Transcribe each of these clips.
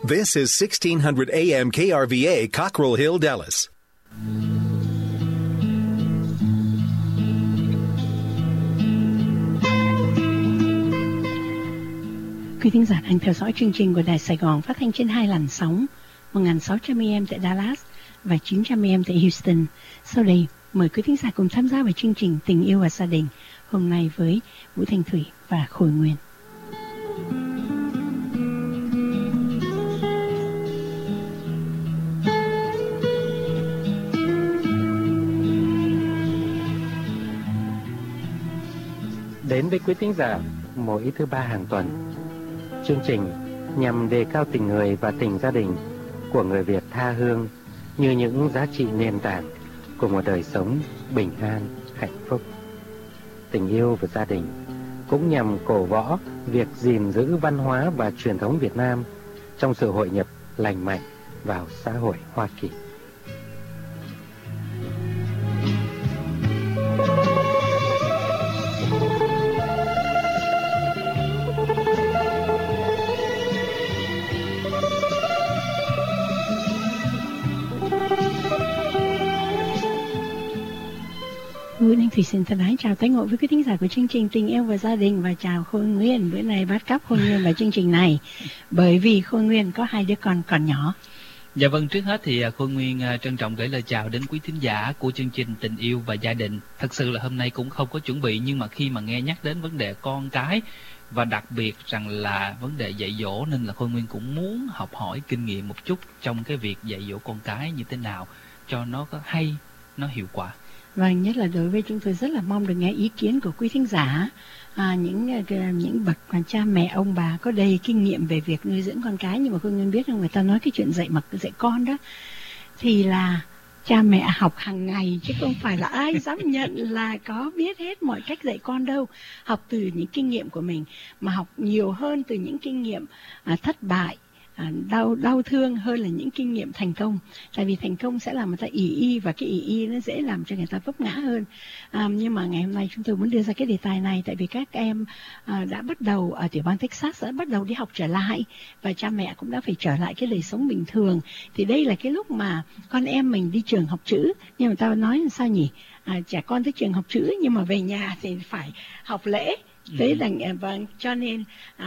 This is 1600 AM KRVA, Cockrell Hill, Dallas. Quý thính giả đang theo dõi chương trình của Đài Sài Gòn phát thanh trên hai làn sóng 1600 AM tại Dallas và 900 AM tại Houston. Sau đây, mời quý thính giả cùng tham gia vào chương trình Tình yêu và gia đình hôm nay với Vũ Thanh Thủy và Khôi Nguyên. Đến với quý thính giả mỗi thứ ba hàng tuần, chương trình nhằm đề cao tình người và tình gia đình của người Việt tha hương như những giá trị nền tảng của một đời sống bình an, hạnh phúc. Tình yêu và gia đình cũng nhằm cổ võ việc gìn giữ văn hóa và truyền thống Việt Nam trong sự hội nhập lành mạnh vào xã hội Hoa Kỳ. Vũ Thanh Thủy xin thân ái chào tái ngộ với quý thính giả của chương trình Tình yêu và gia đình và chào Khôi Nguyên. Bữa nay bắt cóc Khôi Nguyên vào chương trình này bởi vì Khôi Nguyên có hai đứa con còn nhỏ. Dạ vâng, trước hết thì Khôi Nguyên trân trọng gửi lời chào đến quý thính giả của chương trình Tình yêu và gia đình. Thật sự là hôm nay cũng không có chuẩn bị, nhưng mà khi mà nghe nhắc đến vấn đề con cái và đặc biệt rằng là vấn đề dạy dỗ, nên là Khôi Nguyên cũng muốn học hỏi kinh nghiệm một chút trong cái việc dạy dỗ con cái như thế nào cho nó có hay, nó hiệu quả. Vâng, nhất là đối với chúng tôi rất là mong được nghe ý kiến của quý thính giả, những bậc cha mẹ ông bà có đầy kinh nghiệm về việc nuôi dưỡng con cái. Nhưng mà Khôi Nguyên biết không, người ta nói cái chuyện dạy con đó thì là cha mẹ học hàng ngày, chứ không phải là ai dám nhận là có biết hết mọi cách dạy con đâu. Học từ những kinh nghiệm của mình, mà học nhiều hơn từ những kinh nghiệm thất bại, đau thương hơn là những kinh nghiệm thành công. Tại vì thành công sẽ làm người ta ỷ y, và cái ỷ y nó dễ làm cho người ta vấp ngã hơn. Nhưng mà ngày hôm nay chúng tôi muốn đưa ra cái đề tài này tại vì các em đã bắt đầu ở tiểu bang Texas đã bắt đầu đi học trở lại, và cha mẹ cũng đã phải trở lại cái đời sống bình thường. Thì đây là cái lúc mà con em mình đi trường học chữ. Nhưng mà ta nói là sao nhỉ, trẻ con tới trường học chữ nhưng mà về nhà thì phải học lễ. Thế vâng, cho nên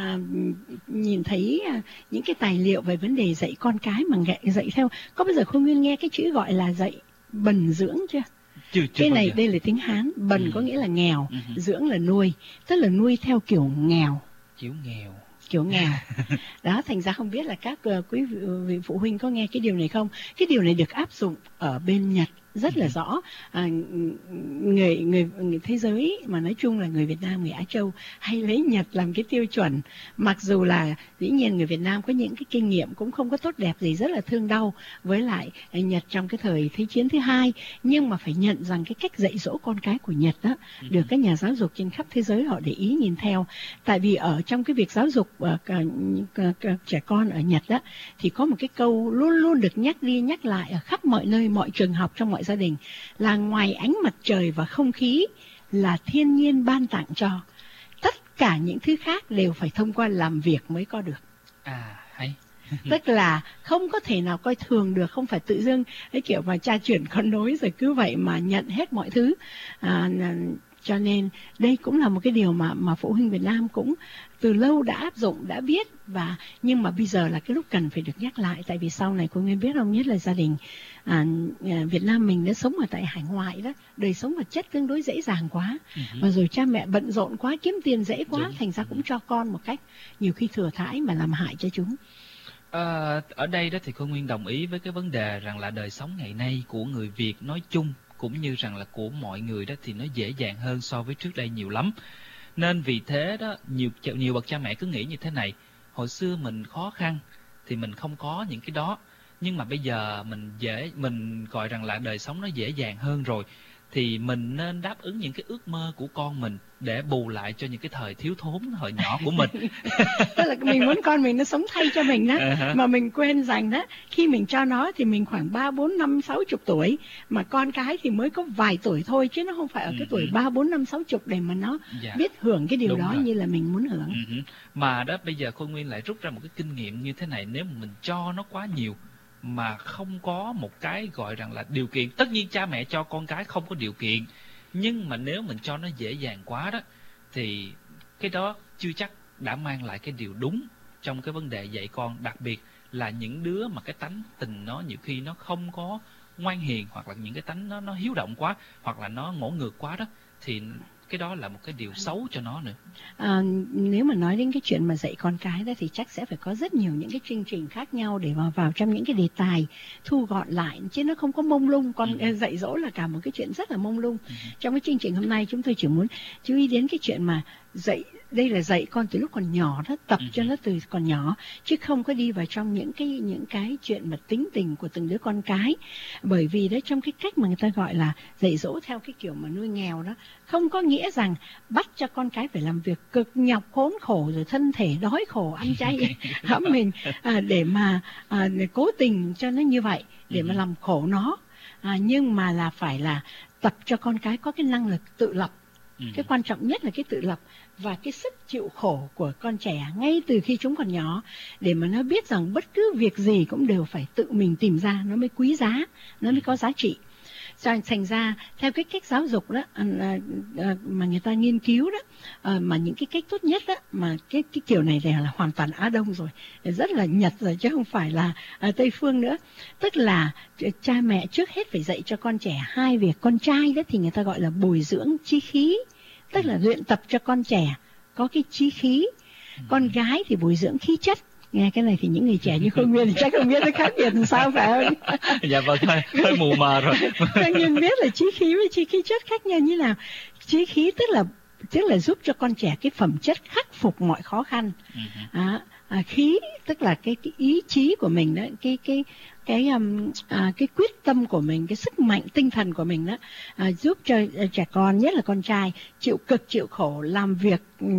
nhìn thấy những cái tài liệu về vấn đề dạy con cái mà dạy theo, có bao giờ Khôi Nguyên nghe cái chữ gọi là dạy bần dưỡng chưa? Chưa cái này đây là tiếng Hán. Bần có nghĩa là nghèo, dưỡng là nuôi, tức là nuôi theo kiểu nghèo. Kiểu nghèo. Đó, thành ra không biết là các quý vị phụ huynh có nghe cái điều này không? Cái điều này được áp dụng ở bên Nhật rất là rõ. Người thế giới mà nói chung là người Việt Nam, người Á Châu hay lấy Nhật làm cái tiêu chuẩn. Mặc dù là dĩ nhiên người Việt Nam có những cái kinh nghiệm cũng không có tốt đẹp gì, rất là thương đau với lại Nhật trong cái thời Thế chiến thứ hai, nhưng mà phải nhận rằng cái cách dạy dỗ con cái của Nhật đó được các nhà giáo dục trên khắp thế giới họ để ý nhìn theo. Tại vì ở trong cái việc giáo dục trẻ con ở Nhật đó thì có một cái câu luôn luôn được nhắc đi nhắc lại ở khắp mọi nơi, mọi trường học, trong mọi gia đình, là ngoài ánh mặt trời và không khí là thiên nhiên ban tặng cho, tất cả những thứ khác đều phải thông qua làm việc mới có được. Hay. Tức là không có thể nào coi thường được, không phải tự dưng cái kiểu mà cha chuyển con nối rồi cứ vậy mà nhận hết mọi thứ. Cho nên đây cũng là một cái điều mà phụ huynh Việt Nam cũng từ lâu đã áp dụng, đã biết, nhưng mà bây giờ là cái lúc cần phải được nhắc lại. Tại vì sau này cô Nguyên biết không, nhất là gia đình Việt Nam mình đã sống ở tại hải ngoại đó, đời sống vật chất tương đối dễ dàng quá, và rồi cha mẹ bận rộn quá, kiếm tiền dễ quá, thành ra cũng cho con một cách nhiều khi thừa thãi mà làm hại cho chúng. Ở đây đó thì cô Nguyên đồng ý với cái vấn đề rằng là đời sống ngày nay của người Việt nói chung cũng như rằng là của mọi người đó thì nó dễ dàng hơn so với trước đây nhiều lắm. Nên vì thế đó nhiều bậc cha mẹ cứ nghĩ như thế này: hồi xưa mình khó khăn thì mình không có những cái đó, nhưng mà bây giờ mình gọi rằng là đời sống nó dễ dàng hơn rồi, thì mình nên đáp ứng những cái ước mơ của con mình để bù lại cho những cái thời thiếu thốn thời nhỏ của mình. Tức là mình muốn con mình nó sống thay cho mình đó, mà mình quên rằng đó, khi mình cho nó thì mình khoảng 3, 4, 5, 60 tuổi, mà con cái thì mới có vài tuổi thôi, chứ nó không phải ở cái tuổi 3, 4, 5, 60 để mà nó biết hưởng cái điều Đúng đó rồi. như là mình muốn hưởng. Mà đó, bây giờ Khôi Nguyên lại rút ra một cái kinh nghiệm như thế này: nếu mà mình cho nó quá nhiều mà không có một cái gọi rằng là điều kiện, tất nhiên cha mẹ cho con cái không có điều kiện, nhưng mà nếu mình cho nó dễ dàng quá đó thì cái đó chưa chắc đã mang lại cái điều đúng trong cái vấn đề dạy con, đặc biệt là những đứa mà cái tánh tình nó nhiều khi nó không có ngoan hiền, hoặc là những cái tánh nó hiếu động quá, hoặc là nó ngỗ ngược quá đó, thì cái đó là một cái điều xấu cho nó nữa. Nếu mà nói đến cái chuyện mà dạy con cái đó thì chắc sẽ phải có rất nhiều những cái chương trình khác nhau để vào trong những cái đề tài thu gọn lại, chứ nó không có mông lung. Dạy dỗ là cả một cái chuyện rất là mông lung. Trong cái chương trình hôm nay chúng tôi chỉ muốn chú ý đến cái chuyện mà dạy, đây là dạy con từ lúc còn nhỏ đó, tập cho nó từ còn nhỏ, chứ không có đi vào trong những cái chuyện mà tính tình của từng đứa con cái. Bởi vì đấy, trong cái cách mà người ta gọi là dạy dỗ theo cái kiểu mà nuôi nghèo đó, không có nghĩa rằng bắt cho con cái phải làm việc cực nhọc khốn khổ, rồi thân thể đói khổ ăn chay hãm mình để mà cố tình cho nó như vậy để mà làm khổ nó, nhưng mà là phải là tập cho con cái có cái năng lực tự lập. Cái quan trọng nhất là cái tự lập và cái sức chịu khổ của con trẻ ngay từ khi chúng còn nhỏ, để mà nó biết rằng bất cứ việc gì cũng đều phải tự mình tìm ra, nó mới quý giá, nó mới có giá trị. Thành ra theo cái cách giáo dục đó mà người ta nghiên cứu đó, mà những cái cách tốt nhất đó, mà cái kiểu này là hoàn toàn Á Đông rồi, rất là Nhật rồi, chứ không phải là Tây Phương nữa. Tức là cha mẹ trước hết phải dạy cho con trẻ hai việc. Con trai đó thì người ta gọi là bồi dưỡng chí khí, tức là luyện tập cho con trẻ có cái chí khí. Con gái thì bồi dưỡng khí chất. Nghe cái này thì những người trẻ như Khôi Nguyên thì chắc không biết nó khác biệt làm sao, phải không? Dạ vâng, hơi mù mờ rồi. Khôi Nguyên biết là chí khí với chí khí chất khác nhau như nào. Chí khí tức là giúp cho con trẻ cái phẩm chất khắc phục mọi khó khăn. Khí tức là cái ý chí của mình đó, cái quyết tâm của mình, cái sức mạnh tinh thần của mình đó, giúp cho trẻ con, nhất là con trai, chịu cực chịu khổ, làm việc,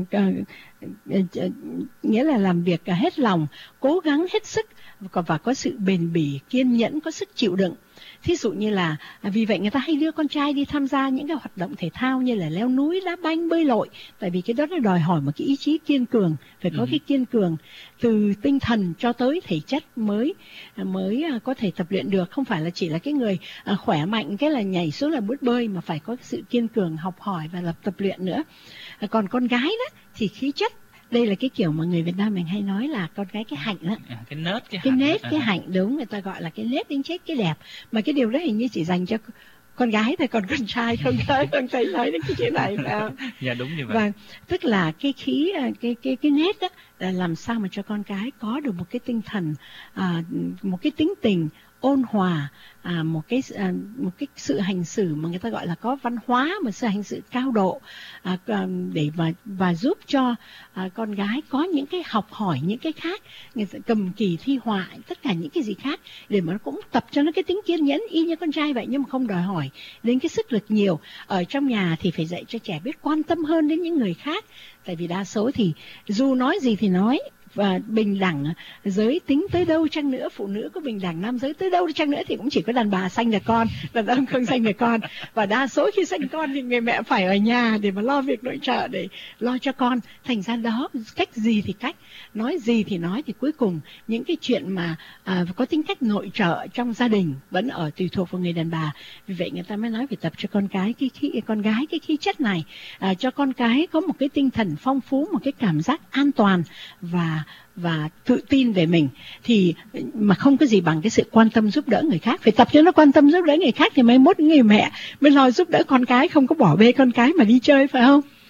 nghĩa là làm việc hết lòng, cố gắng hết sức và có sự bền bỉ, kiên nhẫn, có sức chịu đựng. Thí dụ như là vì vậy người ta hay đưa con trai đi tham gia những cái hoạt động thể thao như là leo núi, đá banh, bơi lội, tại vì cái đó nó đòi hỏi một cái ý chí kiên cường, phải có cái kiên cường từ tinh thần cho tới thể chất mới có thể tập luyện được. Không phải là chỉ là cái người khỏe mạnh cái là nhảy xuống là biết bơi, mà phải có cái sự kiên cường, học hỏi và tập luyện nữa. Còn con gái đó thì khí chất. Đây là cái kiểu mà người Việt Nam mình hay nói là con gái cái hạnh đó. Cái nết, cái hạnh, đúng, người ta gọi là cái nết đến chết cái đẹp. Mà cái điều đó hình như chỉ dành cho con gái thôi, còn con trai không thấy nói đến cái chuyện này, phải không? Dạ đúng như vậy. Và tức là cái khí, cái nết đó là làm sao mà cho con cái có được một cái tinh thần, một cái tính tình ôn hòa, một cái sự hành xử mà người ta gọi là có văn hóa, một sự hành xử cao độ, để và giúp cho con gái có những cái học hỏi những cái khác, người ta cầm kỳ thi họa, tất cả những cái gì khác, để mà nó cũng tập cho nó cái tính kiên nhẫn y như con trai vậy, nhưng mà không đòi hỏi đến cái sức lực nhiều. Ở trong nhà thì phải dạy cho trẻ biết quan tâm hơn đến những người khác, tại vì đa số thì dù nói gì thì nói, và bình đẳng giới tính tới đâu chăng nữa, phụ nữ có bình đẳng nam giới tới đâu chăng nữa thì cũng chỉ có đàn bà sanh được con, đàn ông không sanh được con. Và đa số khi sanh con thì người mẹ phải ở nhà để mà lo việc nội trợ, để lo cho con. Thành ra đó, cách gì thì cách, nói gì thì nói, thì cuối cùng những cái chuyện mà có tính cách nội trợ trong gia đình vẫn ở tùy thuộc vào người đàn bà. Vì vậy người ta mới nói phải tập cho con gái cái khí chất này, cho con cái có một cái tinh thần phong phú, một cái cảm giác an toàn và tự tin về mình. Thì mà không có gì bằng cái sự quan tâm giúp đỡ người khác. Phải tập cho nó quan tâm giúp đỡ người khác thì mai mốt người mẹ mới lo giúp đỡ con cái, không có bỏ bê con cái mà đi chơi, phải không?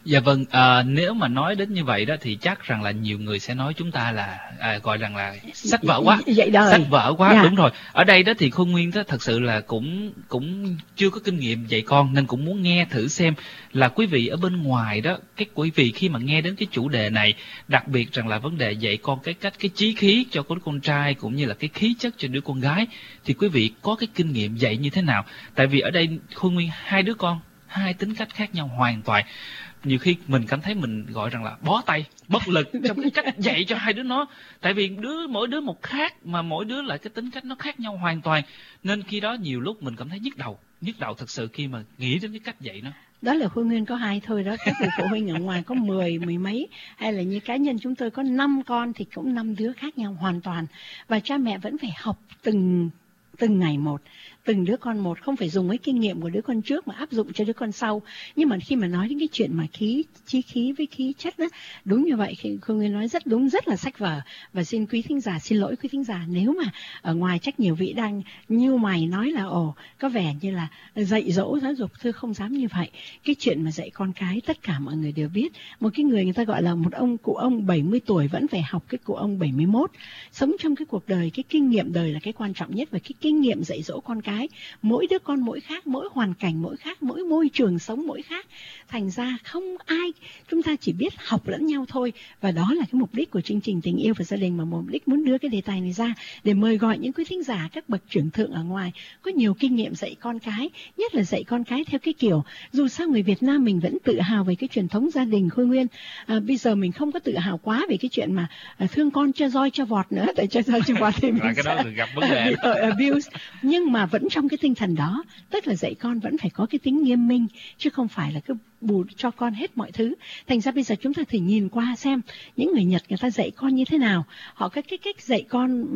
Dạ vâng, nếu mà nói đến như vậy đó thì chắc rằng là nhiều người sẽ nói chúng ta là gọi rằng là sách vở quá, sách vở quá. Đúng rồi. Ở đây đó thì Khôi Nguyên đó thật sự là cũng chưa có kinh nghiệm dạy con, nên cũng muốn nghe thử xem là quý vị ở bên ngoài đó, cái quý vị khi mà nghe đến cái chủ đề này, đặc biệt rằng là vấn đề dạy con cái chí khí cho đứa con trai cũng như là cái khí chất cho đứa con gái, thì quý vị có cái kinh nghiệm dạy như thế nào? Tại vì ở đây Khôi Nguyên hai đứa con, hai tính cách khác nhau hoàn toàn. Nhiều khi mình cảm thấy mình gọi rằng là bó tay, bất lực trong cái cách dạy cho hai đứa nó. Tại vì mỗi đứa một khác, mà mỗi đứa lại cái tính cách nó khác nhau hoàn toàn. Nên khi đó nhiều lúc mình cảm thấy nhức đầu thật sự khi mà nghĩ đến cái cách dạy nó. Đó là Khôi Nguyên có 2 thôi đó, các vị phụ huynh ở ngoài có mười mấy, hay là như cá nhân chúng tôi có 5 con thì cũng 5 đứa khác nhau hoàn toàn. Và cha mẹ vẫn phải học từng ngày một, từng đứa con một, không phải dùng cái kinh nghiệm của đứa con trước mà áp dụng cho đứa con sau. Nhưng mà khi mà nói đến cái chuyện mà chí khí với khí chất đó, đúng như vậy, Khôi Nguyên nói rất đúng, rất là sách vở. Và xin lỗi quý thính giả nếu mà ở ngoài chắc nhiều vị đang như mày nói là có vẻ như là dạy dỗ giáo dục, thưa không dám như vậy. Cái chuyện mà dạy con cái tất cả mọi người đều biết. Một cái người ta gọi là một cụ ông 70 tuổi vẫn phải học cái cụ ông 71. Sống trong cái cuộc đời, cái kinh nghiệm đời là cái quan trọng nhất, và cái kinh nghiệm dạy dỗ con cái, mỗi đứa con mỗi khác, mỗi hoàn cảnh mỗi khác, mỗi môi trường sống mỗi khác. Thành ra không ai, chúng ta chỉ biết học lẫn nhau thôi. Và đó là cái mục đích của chương trình Tình Yêu và Gia Đình, mà mục đích muốn đưa cái đề tài này ra để mời gọi những quý thính giả, các bậc trưởng thượng ở ngoài có nhiều kinh nghiệm dạy con cái, nhất là dạy con cái theo cái kiểu, dù sao người Việt Nam mình vẫn tự hào về cái truyền thống gia đình, Khôi Nguyên. Bây giờ mình không có tự hào quá về cái chuyện mà thương con cho roi cho vọt nữa, tại cho roi cho vọt thì mình cái đó gặp vấn đề abuse. Nhưng mà vẫn trong cái tinh thần đó, tức là dạy con vẫn phải có cái tính nghiêm minh, chứ không phải là cứ bù cho con hết mọi thứ. Thành ra bây giờ chúng ta thử nhìn qua xem những người Nhật người ta dạy con như thế nào. Họ có cái cách dạy con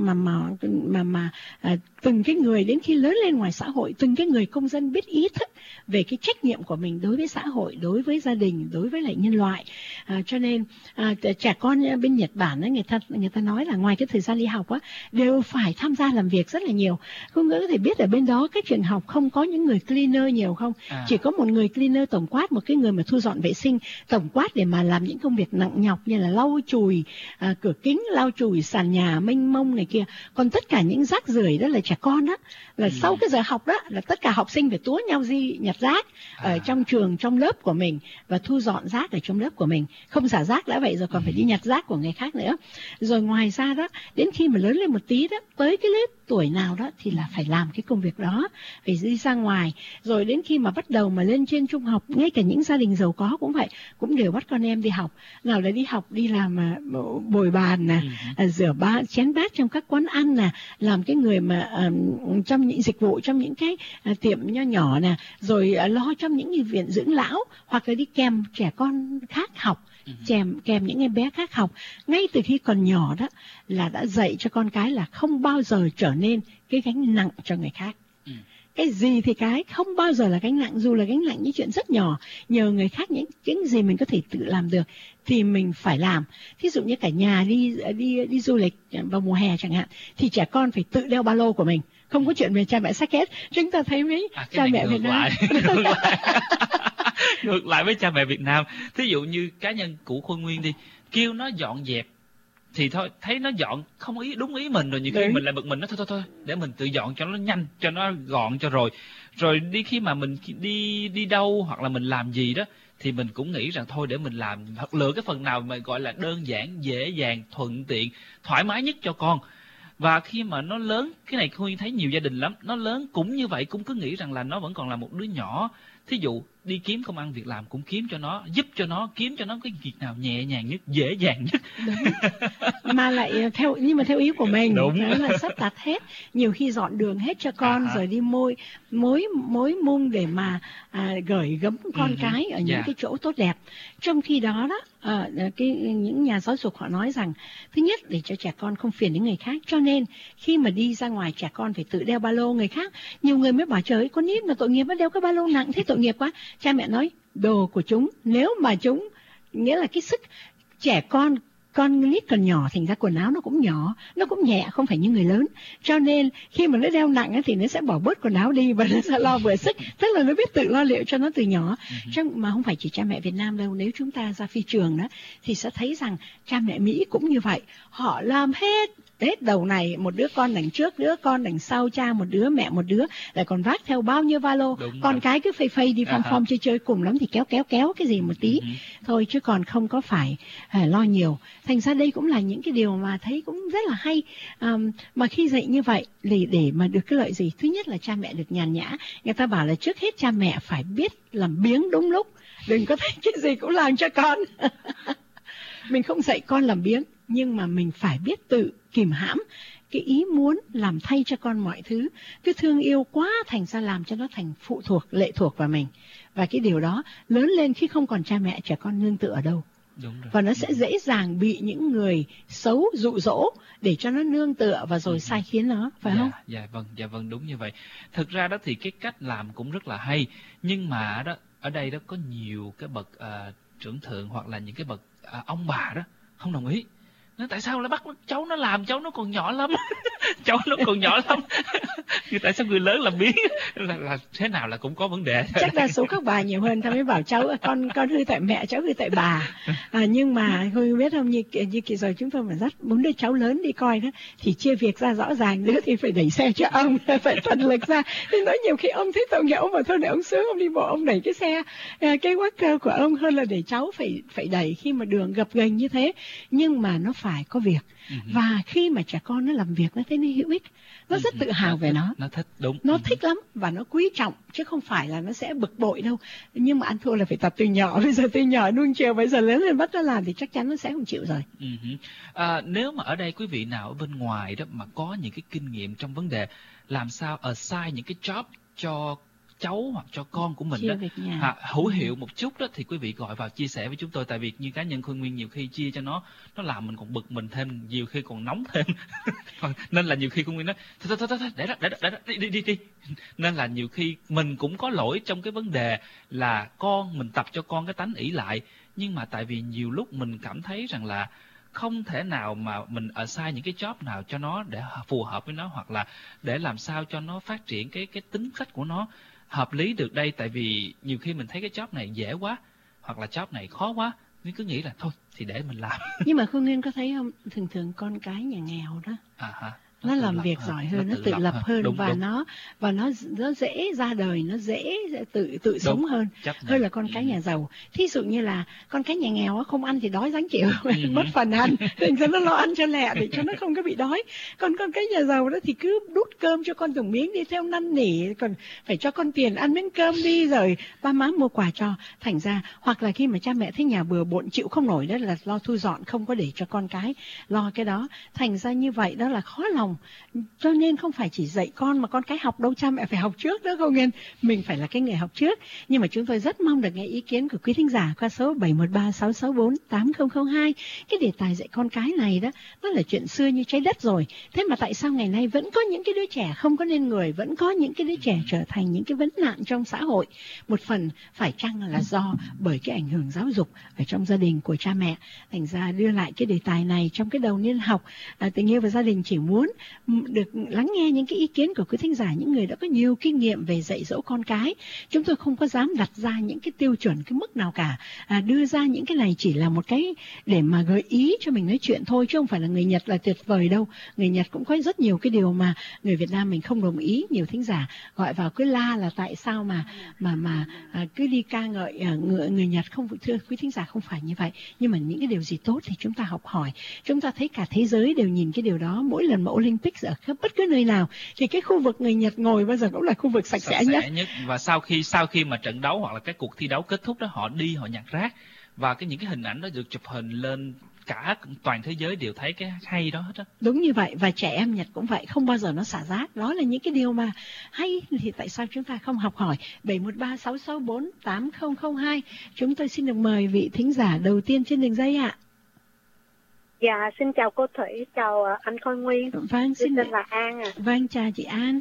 mà từng cái người đến khi lớn lên ngoài xã hội, từng cái người công dân biết ý thức về cái trách nhiệm của mình đối với xã hội, đối với gia đình, đối với lại nhân loại. Cho nên trẻ con bên Nhật Bản ấy, người ta nói là ngoài cái thời gian đi học á, đều phải tham gia làm việc rất là nhiều. Không ngờ có thể biết ở bên đó các trường học không có những người cleaner nhiều không? Chỉ có một người cleaner tổng quát, một cái người mà thu dọn vệ sinh tổng quát để mà làm những công việc nặng nhọc như là lau chùi cửa kính, lau chùi sàn nhà mênh mông này kia. Còn tất cả những rác rưởi đó là trẻ con đó, là sau cái giờ học đó là tất cả học sinh phải túa nhau đi nhặt rác ở trong trường, trong lớp của mình, và thu dọn rác ở trong lớp của mình. Không xả rác đã vậy rồi còn phải đi nhặt rác của người khác nữa. Rồi ngoài ra đó, đến khi mà lớn lên một tí đó, tới cái lớp tuổi nào đó thì là phải làm cái công việc đó, phải đi ra ngoài. Rồi đến khi mà bắt đầu mà lên trên trung học, ngay cả những gia đình giàu có cũng vậy, cũng đều bắt con em đi học. Nào là đi học, đi làm bồi bàn nè, rửa chén bát trong các quán ăn nè, làm cái người mà trong những dịch vụ, trong những cái tiệm nho nhỏ nè, rồi lo trong những viện dưỡng lão, hoặc là đi kèm trẻ con khác học, kèm những em bé khác học. Ngay từ khi còn nhỏ đó là đã dạy cho con cái là không bao giờ trở nên cái gánh nặng cho người khác. Cái gì thì cái không bao giờ là gánh nặng, dù là gánh nặng những chuyện rất nhỏ, nhờ người khác những gì mình có thể tự làm được thì mình phải làm. Thí dụ như cả nhà đi du lịch vào mùa hè chẳng hạn, thì trẻ con phải tự đeo ba lô của mình, không có chuyện về cha mẹ xách hết. Chúng ta thấy mấy cha mẹ Việt Nam ngược lại với cha mẹ Việt Nam. Thí dụ như cá nhân của Khôi Nguyên đi, kêu nó dọn dẹp thì thôi, thấy nó dọn không đúng ý mình rồi, nhiều khi mình lại bực mình, nó thôi để mình tự dọn cho nó nhanh, cho nó gọn cho rồi đi khi mà mình đi đâu hoặc là mình làm gì đó thì mình cũng nghĩ rằng thôi để mình làm lựa cái phần nào mà gọi là đơn giản, dễ dàng, thuận tiện, thoải mái nhất cho con. Và khi mà nó lớn, cái này Khôi thấy nhiều gia đình lắm, nó lớn cũng như vậy, cũng cứ nghĩ rằng là nó vẫn còn là một đứa nhỏ. Thí dụ đi kiếm công ăn việc làm cũng kiếm cho nó, giúp cho nó, kiếm cho nó cái việc nào nhẹ nhàng nhất, dễ dàng nhất. Đúng. Mà lại nhưng mà theo ý của mình, nó là sắp đặt hết, nhiều khi dọn đường hết cho con, rồi đi mối mung để mà gửi gắm con cái ở những cái chỗ tốt đẹp. Trong khi đó những nhà giáo dục họ nói rằng thứ nhất để cho trẻ con không phiền đến người khác, cho nên khi mà đi ra ngoài trẻ con phải tự đeo ba lô. Người khác, nhiều người mới bảo trời ơi, con nít mà tội nghiệp nó đeo cái ba lô nặng thế, tội nghiệp quá. Cha mẹ nói đồ của chúng, nếu mà chúng, nghĩa là cái sức trẻ con con nít còn nhỏ, thành ra quần áo nó cũng nhỏ, nó cũng nhẹ, không phải như người lớn. Cho nên khi mà nó đeo nặng á, thì nó sẽ bỏ bớt quần áo đi và nó sẽ lo vừa sức. Tức là nó biết tự lo liệu cho nó từ nhỏ. Chứ mà không phải chỉ cha mẹ Việt Nam đâu. Nếu chúng ta ra phi trường đó thì sẽ thấy rằng cha mẹ Mỹ cũng như vậy. Họ làm hết đầu này, một đứa con đằng trước, đứa con đằng sau, cha một đứa, mẹ một đứa, lại còn vác theo bao nhiêu ba lô. Con cái cứ phây phây đi phong phong chơi, cùng lắm thì kéo cái gì một tí thôi, chứ còn không có phải lo nhiều. Thành ra đây cũng là những cái điều mà thấy cũng rất là hay. Mà khi dạy như vậy để mà được cái lợi gì? Thứ nhất là cha mẹ được nhàn nhã. Người ta bảo là trước hết cha mẹ phải biết làm biếng đúng lúc, đừng có thấy cái gì cũng làm cho con. Mình không dạy con làm biếng, nhưng mà mình phải biết tự kìm hãm cái ý muốn làm thay cho con mọi thứ. Cứ thương yêu quá, thành ra làm cho nó thành phụ thuộc, lệ thuộc vào mình. Và cái điều đó lớn lên khi không còn cha mẹ, trẻ con nương tựa ở đâu. Và nó sẽ dễ dàng bị những người xấu dụ dỗ để cho nó nương tựa và rồi sai khiến nó, phải không? Dạ vâng, đúng như vậy. Thực ra đó thì cái cách làm cũng rất là hay, nhưng mà đó ở đây đó có nhiều cái bậc trưởng thượng hoặc là những cái bậc ông bà đó không đồng ý. Nó tại sao lại bắt cháu nó làm, cháu nó còn nhỏ lắm. Cháu nó còn nhỏ lắm. Tại sao người lớn làm biếng? Là thế nào là cũng có vấn đề. Chắc đa số các bà nhiều hơn, ta mới bảo cháu con hư tại mẹ, cháu hư tại bà. Nhưng mà Hương biết không, như kỳ rồi chúng tôi mà dắt 4 đứa cháu lớn đi coi đó, thì chia việc ra rõ ràng. Đứa thì phải đẩy xe cho ông, phải thuận lực ra. Thì nói nhiều khi ông thấy tội nghiệp ông, mà thôi để ông sướng, ông đi bộ, ông đẩy cái xe, cái walker của ông, hơn là để cháu phải đẩy khi mà đường gập ghềnh như thế. Nhưng mà nó phải có việc. Và khi mà trẻ con nó làm việc, nó thấy nó hữu ích, nó rất tự hào về nó. Nó thích, đúng. Nó thích lắm và nó quý trọng, chứ không phải là nó sẽ bực bội đâu. Nhưng mà ăn thua là phải tập từ nhỏ. Bây giờ từ nhỏ nuông chiều, bây giờ lớn lên bắt nó làm thì chắc chắn nó sẽ không chịu rồi. Nếu mà ở đây quý vị nào ở bên ngoài đó mà có những cái kinh nghiệm trong vấn đề làm sao assign những cái job cho cháu hoặc cho con của mình đó hữu hiệu một chút đó, thì quý vị gọi vào chia sẻ với chúng tôi. Tại vì như cá nhân Khôi Nguyên nhiều khi chia cho nó làm mình còn bực mình thêm, nhiều khi còn nóng thêm. Nên là nhiều khi Khôi Nguyên nói thôi để đó đi. Nên là nhiều khi mình cũng có lỗi trong cái vấn đề là mình tập cho con cái tánh ỷ lại, nhưng mà tại vì nhiều lúc mình cảm thấy rằng là không thể nào mà mình assign những cái job nào cho nó để phù hợp với nó, hoặc là để làm sao cho nó phát triển cái tính cách của nó hợp lý được đây. Tại vì nhiều khi mình thấy cái job này dễ quá hoặc là job này khó quá, nên cứ nghĩ là thôi thì để mình làm. Nhưng mà Khương Nguyên có thấy không, thường con cái nhà nghèo đó nó làm việc giỏi hơn, nó tự lập hơn, và nó dễ ra đời, nó dễ tự sống hơn là con cái nhà giàu. Thí dụ như là con cái nhà nghèo không ăn thì đói ráng chịu, mất phần ăn, thành ra nó lo ăn cho lẹ để cho nó không có bị đói. Còn con cái nhà giàu đó thì cứ đút cơm cho con từng miếng đi theo năn nỉ, còn phải cho con tiền ăn miếng cơm đi, rồi ba má mua quà cho. Thành ra hoặc là khi mà cha mẹ thấy nhà bừa bộn chịu không nổi, đó là lo thu dọn, không có để cho con cái lo cái đó. Thành ra như vậy đó là khó lòng. Cho nên không phải chỉ dạy con mà con cái học đâu, cha mẹ phải học trước đó Không Nguyên. Mình phải là cái người học trước. Nhưng mà chúng tôi rất mong được nghe ý kiến của quý thính giả qua số 713-664-8002. Cái đề tài dạy con cái này đó, nó là chuyện xưa như trái đất rồi. Thế mà tại sao ngày nay vẫn có những cái đứa trẻ không có nên người, vẫn có những cái đứa trẻ trở thành những cái vấn nạn trong xã hội? Một phần phải chăng là do bởi cái ảnh hưởng giáo dục ở trong gia đình của cha mẹ. Thành ra đưa lại cái đề tài này trong cái đầu niên học Tình yêu và gia đình, chỉ muốn được lắng nghe những cái ý kiến của quý thính giả, những người đã có nhiều kinh nghiệm về dạy dỗ con cái. Chúng tôi không có dám đặt ra những cái tiêu chuẩn, cái mức nào cả. Đưa ra những cái này chỉ là một cái để mà gợi ý cho mình nói chuyện thôi, chứ không phải là người Nhật là tuyệt vời đâu. Người Nhật cũng có rất nhiều cái điều mà người Việt Nam mình không đồng ý. Nhiều thính giả gọi vào cứ la là tại sao mà cứ đi ca ngợi người Nhật. Không, thưa quý thính giả, không phải như vậy. Nhưng mà những cái điều gì tốt thì chúng ta học hỏi. Chúng ta thấy cả thế giới đều nhìn cái điều đó. Mỗi lần mà Olympics ở bất cứ nơi nào thì cái khu vực người Nhật ngồi bao giờ cũng là khu vực sạch sẽ nhất. Và sau khi mà trận đấu hoặc là cái cuộc thi đấu kết thúc đó, họ nhặt rác, và những cái hình ảnh đó được chụp hình lên, cả toàn thế giới đều thấy cái hay đó hết á. Đúng như vậy, và trẻ em Nhật cũng vậy, không bao giờ nó xả rác. Đó là những cái điều mà hay, thì tại sao chúng ta không học hỏi? 713-664-8002. Chúng tôi xin được mời vị thính giả đầu tiên trên đường dây ạ. Dạ, xin chào cô Thủy, chào anh Khôi Nguyên. Vâng, xin tên là An ạ. Vâng, chào chị An.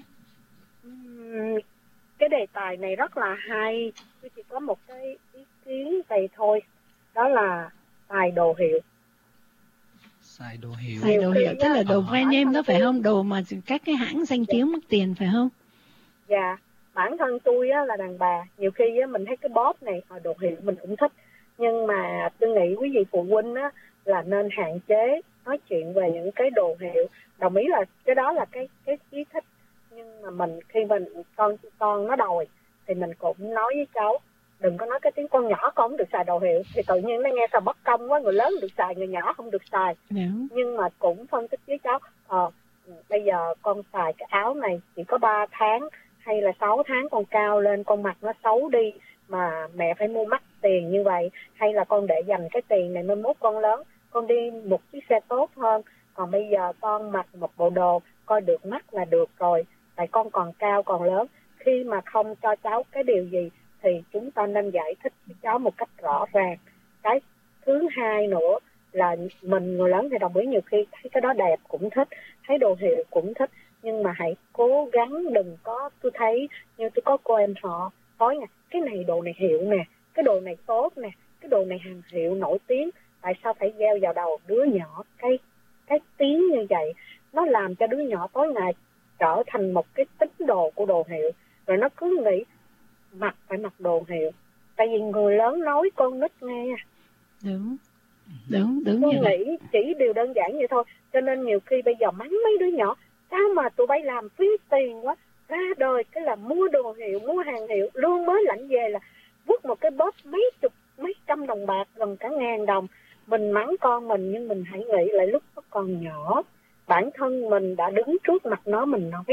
Cái đề tài này rất là hay. Tôi chỉ có một cái ý kiến này thôi, đó là tài đồ hiệu. Xài đồ hiệu. Xài đồ hiệu tức là đồ Bản brand name thân đó phải tôi- không? Đồ mà các cái hãng danh tiếng mắc tiền phải không? Dạ, bản thân tôi á, là đàn bà, nhiều khi á, mình thấy cái bóp này đồ hiệu mình cũng thích, nhưng mà tôi nghĩ quý vị phụ huynh á, là nên hạn chế nói chuyện về những cái đồ hiệu. Đồng ý là cái đó là cái ý thích, nhưng mà mình khi mình con nó đòi thì mình cũng nói với cháu đừng có nói cái tiếng con nhỏ con không được xài đồ hiệu, thì tự nhiên nó nghe sao bất công quá, người lớn được xài người nhỏ không được xài. Đúng. Nhưng mà cũng phân tích với cháu bây giờ con xài cái áo này chỉ có 3 tháng hay là 6 tháng, con cao lên con mặc nó xấu đi mà mẹ phải mua mắc tiền như vậy, hay là con để dành cái tiền này mai mốt con lớn con đi một chiếc xe tốt hơn. Còn bây giờ con mặc một bộ đồ coi được mắt là được rồi, tại con còn cao còn lớn. Khi mà không cho cháu cái điều gì thì chúng ta nên giải thích với cháu một cách rõ ràng. Cái thứ hai nữa là mình người lớn thì đồng ý, nhiều khi thấy cái đó đẹp cũng thích, thấy đồ hiệu cũng thích, nhưng mà hãy cố gắng đừng có, tôi thấy như tôi có cô em họ nói nè, cái này đồ này hiệu nè, cái đồ này tốt nè, cái đồ này hàng hiệu nổi tiếng, tại sao phải gieo vào đầu đứa nhỏ cái tiếng như vậy? Nó làm cho đứa nhỏ tối ngày trở thành một cái tín đồ của đồ hiệu, rồi nó cứ nghĩ phải mặc đồ hiệu, tại vì người lớn nói con nít nghe. Đúng như Tôi vậy. nghĩ chỉ điều đơn giản vậy thôi, cho nên nhiều khi bây giờ mắng mấy đứa nhỏ sao mà tụi bay làm phí tiền quá, ra đời cái là mua đồ hiệu, mua hàng hiệu, lương mới lãnh về là vứt một cái bóp mấy chục mấy trăm đồng bạc, gần cả 1.000 đồng. Mình mắng con mình, nhưng mình hãy nghĩ lại lúc nó còn nhỏ, bản thân mình đã đứng trước mặt nó mình nói.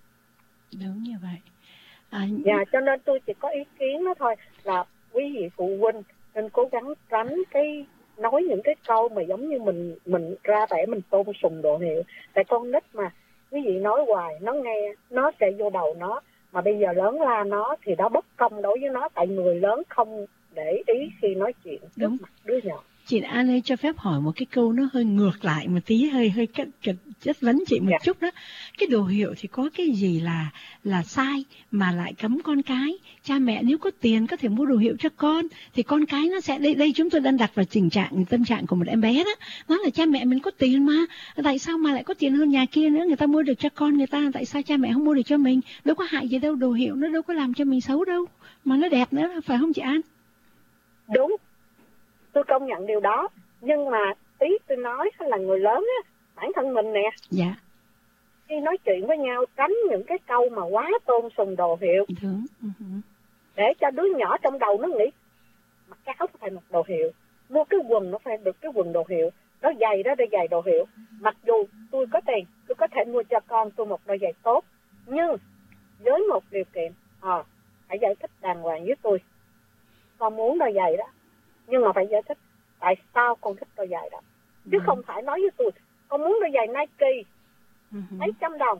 Đúng như vậy. Dạ, cho nên tôi chỉ có ý kiến đó thôi, là quý vị phụ huynh nên cố gắng tránh cái nói những cái câu mà giống như mình ra vẻ mình tôn sùng đồ hiệu. Tại con nít mà quý vị nói hoài nó nghe, nó sẽ vô đầu nó, mà bây giờ lớn la nó thì đó bất công đối với nó, tại người lớn không để ý khi nói chuyện trước mặt đứa nhỏ. Chị An ơi, cho phép hỏi một cái câu nó hơi ngược lại một tí, hơi chất vấn chị một chút đó. Cái đồ hiệu thì có cái gì là sai mà lại cấm con cái? Cha mẹ nếu có tiền có thể mua đồ hiệu cho con, thì con cái nó sẽ, đây chúng tôi đang đặt vào tâm trạng của một em bé đó. Nó là cha mẹ mình có tiền mà, tại sao mà lại có tiền hơn nhà kia nữa, người ta mua được cho con người ta, tại sao cha mẹ không mua được cho mình? Đâu có hại gì đâu, đồ hiệu nó đâu có làm cho mình xấu đâu, mà nó đẹp nữa, phải không chị An? Đúng, tôi công nhận điều đó, nhưng mà ý tôi nói là người lớn á, bản thân mình nè, dạ, khi nói chuyện với nhau tránh những cái câu mà quá tôn sùng đồ hiệu. đúng. Để cho đứa nhỏ trong đầu nó nghĩ mặc cái áo phải mặc đồ hiệu, mua cái quần nó phải được cái quần đồ hiệu, nó giày đó đôi giày đồ hiệu. Mặc dù tôi có tiền, tôi có thể mua cho con tôi một đôi giày tốt, nhưng với một điều kiện, phải giải thích đàng hoàng với tôi, con muốn đôi giày đó, nhưng mà phải giải thích tại sao con thích đôi giày đó, chứ không phải nói với tôi con muốn đôi giày Nike mấy trăm đồng.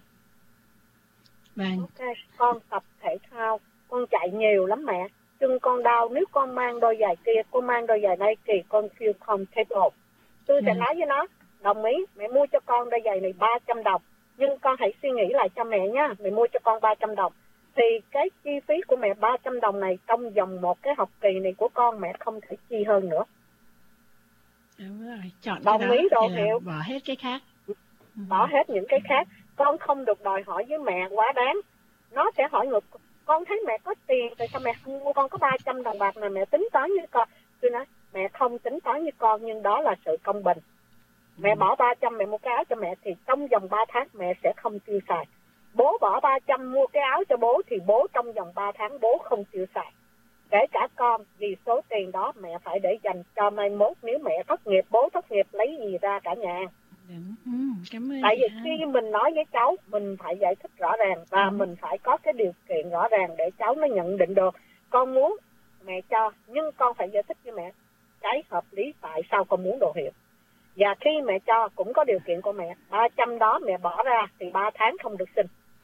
Ok, con tập thể thao, con chạy nhiều lắm mẹ, chân con đau, nếu con mang đôi giày kia, con mang đôi giày Nike, con feel comfortable. Tôi sẽ nói với nó, đồng ý, mẹ mua cho con đôi giày này 300 đồng, nhưng con hãy suy nghĩ lại cho mẹ nhá, mẹ mua cho con 300 đồng. Thì cái chi phí của mẹ 300 đồng này trong vòng một cái học kỳ này của con, mẹ không thể chi hơn nữa. Đúng rồi, chọn đồng ý đồ hiệu, bỏ hết cái khác. Bỏ hết những cái khác. Con không được đòi hỏi với mẹ quá đáng. Nó sẽ hỏi ngược, con thấy mẹ có tiền, tại sao mẹ không mua, con có 300 đồng bạc mà mẹ tính toán với con. Tôi nói, mẹ không tính toán với con, nhưng đó là sự công bình. Mẹ bỏ 300 mẹ mua cái áo cho mẹ, thì trong vòng 3 tháng mẹ sẽ không tiêu xài. Bố bỏ 300 mua cái áo cho bố, thì bố trong vòng 3 tháng bố không tiêu xài. Kể cả con, vì số tiền đó mẹ phải để dành cho mai mốt, nếu mẹ thất nghiệp, bố thất nghiệp, lấy gì ra cả nhà. Cảm ơn. Tại vì khi mình nói với cháu, mình phải giải thích rõ ràng, và mình phải có cái điều kiện rõ ràng để cháu nó nhận định được. Con muốn mẹ cho, nhưng con phải giải thích với mẹ cái hợp lý tại sao con muốn đồ hiệu. Và khi mẹ cho cũng có điều kiện của mẹ, 300 đó mẹ bỏ ra thì 3 tháng không được xin.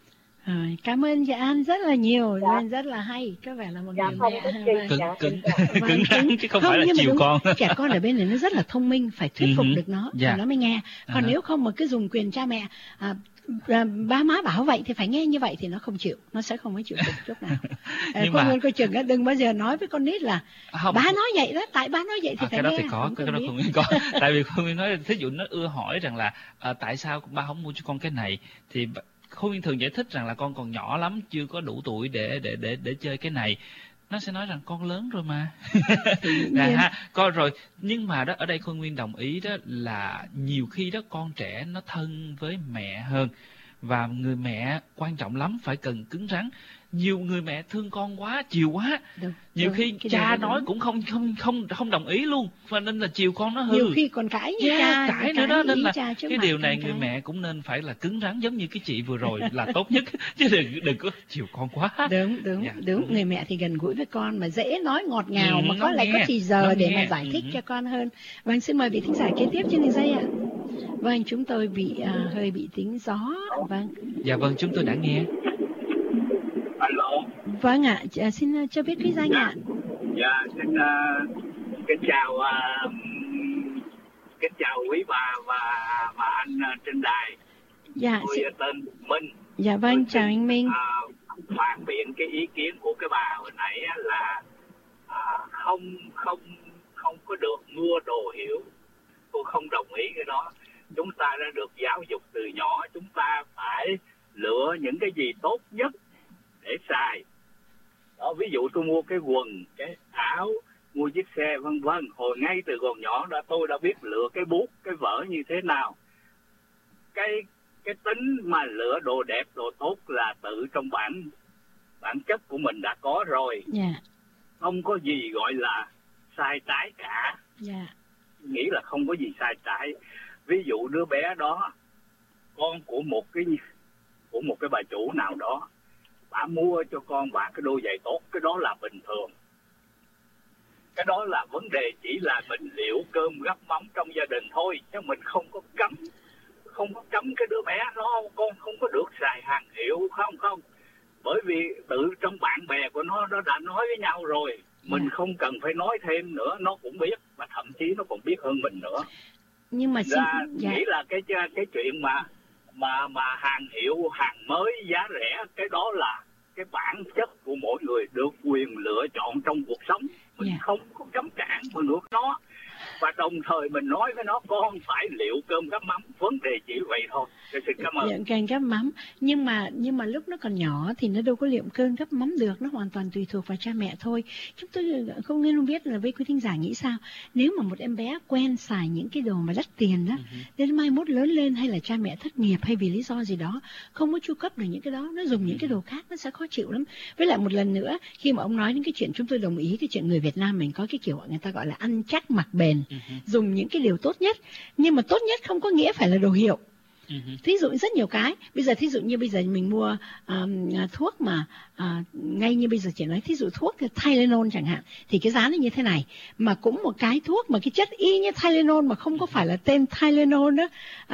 Cảm ơn chị An rất là nhiều, Dạ. rất là hay, có vẻ là một Dạ, người không mẹ. có chi. Cứng Dạ, cứng Vâng, cứng rắn chứ không phải là nhưng mà chiều đúng, con. trẻ con ở bên này nó rất là thông minh, phải thuyết phục được nó, Dạ. thì nó mới nghe. Còn nếu không mà cứ dùng quyền cha mẹ, ba má bảo vậy thì phải nghe như vậy thì nó không chịu, nó sẽ không có chịu được chút nào. Nhưng Con mà- Nguyên coi chừng á, đừng bao giờ nói với con nít là Không. ba nói vậy đó, tại ba nói vậy thì phải Cái đó nghe. thì có, Không cái cần đó biết. Phương Nguyên có. Tại vì Phương Nguyên nói, thí dụ nó ưa hỏi rằng là tại sao ba không mua cho con cái này, thì Phương Nguyên thường giải thích rằng là con còn nhỏ lắm, chưa có đủ tuổi để chơi cái này. Nó sẽ nói rằng con lớn rồi mà. Con rồi, nhưng mà đó ở đây Phương Nguyên đồng ý đó là nhiều khi đó con trẻ nó thân với mẹ hơn, và người mẹ quan trọng lắm, phải cần cứng rắn. Nhiều người mẹ thương con quá, chiều quá, Đúng, nhiều đúng, khi cái cha điều đó nói đúng. cũng không đồng ý luôn, và nên là chiều con nó hư. Nhiều khi còn cãi với cha, cãi nữa đó, nên ý là cha trước cái mặt điều con này cái. người mẹ cũng nên phải là cứng rắn giống như cái chị vừa rồi là tốt nhất, chứ đừng có chiều con quá. Đúng, Dạ. người mẹ thì gần gũi với con mà dễ nói ngọt ngào, mà nó có lại nghe, có thì giờ nó để nghe. mà giải thích cho con hơn. Vâng, xin mời vị thính giả kế tiếp trên đường dây ạ. Vâng, chúng tôi hơi bị tính gió. Vâng. Dạ vâng, chúng tôi đã nghe. Alo. Vâng ạ, xin cho biết quý danh ạ. Dạ, kính chào quý bà và anh trên đài. Dạ, Tôi tên Minh. dạ vâng, chào anh Minh. Phản biện cái ý kiến của cái bà hồi nãy là không có được mua đồ hiệu. Tôi không đồng ý cái đó. Chúng ta đã được giáo dục từ nhỏ, chúng ta phải lựa những cái gì tốt nhất để xài. Đó, ví dụ tôi mua cái quần, cái áo, mua chiếc xe vân vân, hồi ngay từ còn nhỏ tôi đã biết lựa cái bút, cái vở như thế nào. Cái tính mà lựa đồ đẹp, đồ tốt là tự trong bản chất của mình đã có rồi. Dạ. Không có gì gọi là sai trái cả. Dạ. Nghĩ là không có gì sai trái. Ví dụ đứa bé đó, con của một cái bà chủ nào đó, bà mua cho con bà cái đôi giày tốt, cái đó là bình thường. Cái đó là vấn đề chỉ là mình liệu cơm gắp mắm trong gia đình thôi, chứ mình không có cấm cái đứa bé đó, con không có được xài hàng hiệu, không. Bởi vì tự trong bạn bè của nó đã nói với nhau rồi, mình không cần phải nói thêm nữa, nó cũng biết, và thậm chí nó còn biết hơn mình nữa. Nhưng mà nghĩ là cái chuyện mà hàng hiệu, hàng mới, giá rẻ, cái đó là cái bản chất của mỗi người được quyền lựa chọn trong cuộc sống. Mình không có cấm cản mà ngược nó. Và đồng thời mình nói với nó, con phải liệu cơm gắp mắm, vấn đề chỉ vậy thôi. Tôi xin cảm ơn. Cơm gắp mắm, nhưng mà lúc nó còn nhỏ thì nó đâu có liệu cơm gắp mắm được, nó hoàn toàn tùy thuộc vào cha mẹ thôi. Chúng tôi không biết là với quý thính giả nghĩ sao, nếu mà một em bé quen xài những cái đồ mà đắt tiền đó, đến mai mốt lớn lên hay là cha mẹ thất nghiệp hay vì lý do gì đó không có chu cấp được những cái đó, nó dùng những cái đồ khác, nó sẽ khó chịu lắm. Với lại một lần nữa, khi mà ông nói đến cái chuyện, chúng tôi đồng ý cái chuyện người Việt Nam mình có cái kiểu người ta gọi là ăn chắc mặc bền, dùng những cái điều tốt nhất, nhưng mà tốt nhất không có nghĩa phải là đồ hiệu. Thí dụ rất nhiều cái, bây giờ thí dụ như bây giờ mình mua thuốc mà ngay như bây giờ chỉ nói thí dụ thuốc Tylenol chẳng hạn, thì cái giá nó như thế này, mà cũng một cái thuốc mà cái chất y như Tylenol mà không có phải là tên Tylenol đó,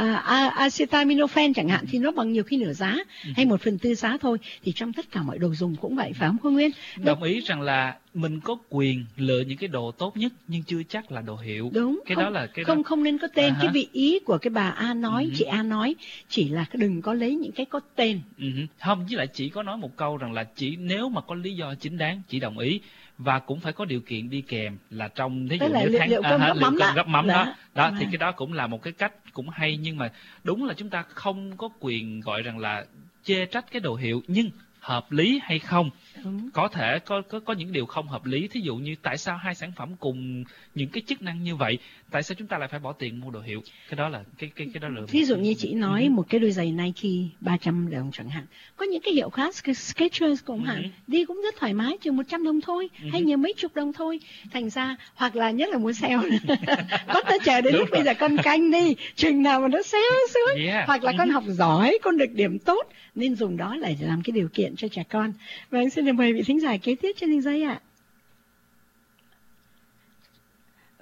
acetaminophen chẳng hạn, thì nó bằng nhiều khi nửa giá hay 1/4 giá thôi. Thì trong tất cả mọi đồ dùng cũng vậy, phải không cô Nguyên? Đồng ý rằng là mình có quyền lựa những cái đồ tốt nhất, nhưng chưa chắc là đồ hiệu. Đúng, cái không, đó là cái không nên có tên. Cái vị ý của cái bà A nói, chị A nói chỉ là đừng có lấy những cái có tên. Không, với lại chỉ có nói một câu rằng là chỉ nếu mà có lý do chính đáng chỉ đồng ý, và cũng phải có điều kiện đi kèm là trong thí dụ như liệu cơm gắp mắm đó thì cái đó cũng là một cái cách cũng hay. Nhưng mà đúng là chúng ta không có quyền gọi rằng là chê trách cái đồ hiệu, nhưng hợp lý hay không, có thể có những điều không hợp lý. Thí dụ như tại sao hai sản phẩm cùng những cái chức năng như vậy, tại sao chúng ta lại phải bỏ tiền mua đồ hiệu? Cái đó là cái đó là. Thí dụ như chị nói một cái đôi giày Nike 300 đồng chẳng hạn, có những cái hiệu khác, Skechers cũng hạn, đi cũng rất thoải mái, chừng 100 đồng thôi, hay nhiều mấy chục đồng thôi. Thành ra hoặc là nhất là muốn sale con ta chờ đến lúc bây giờ con canh đi, chừng nào mà nó sale xuống, hoặc là con học giỏi, con được điểm tốt, nên dùng đó để làm cái điều kiện cho trẻ con. Vâng, xin được mời vị thính giả kế tiếp trên đường dây ạ.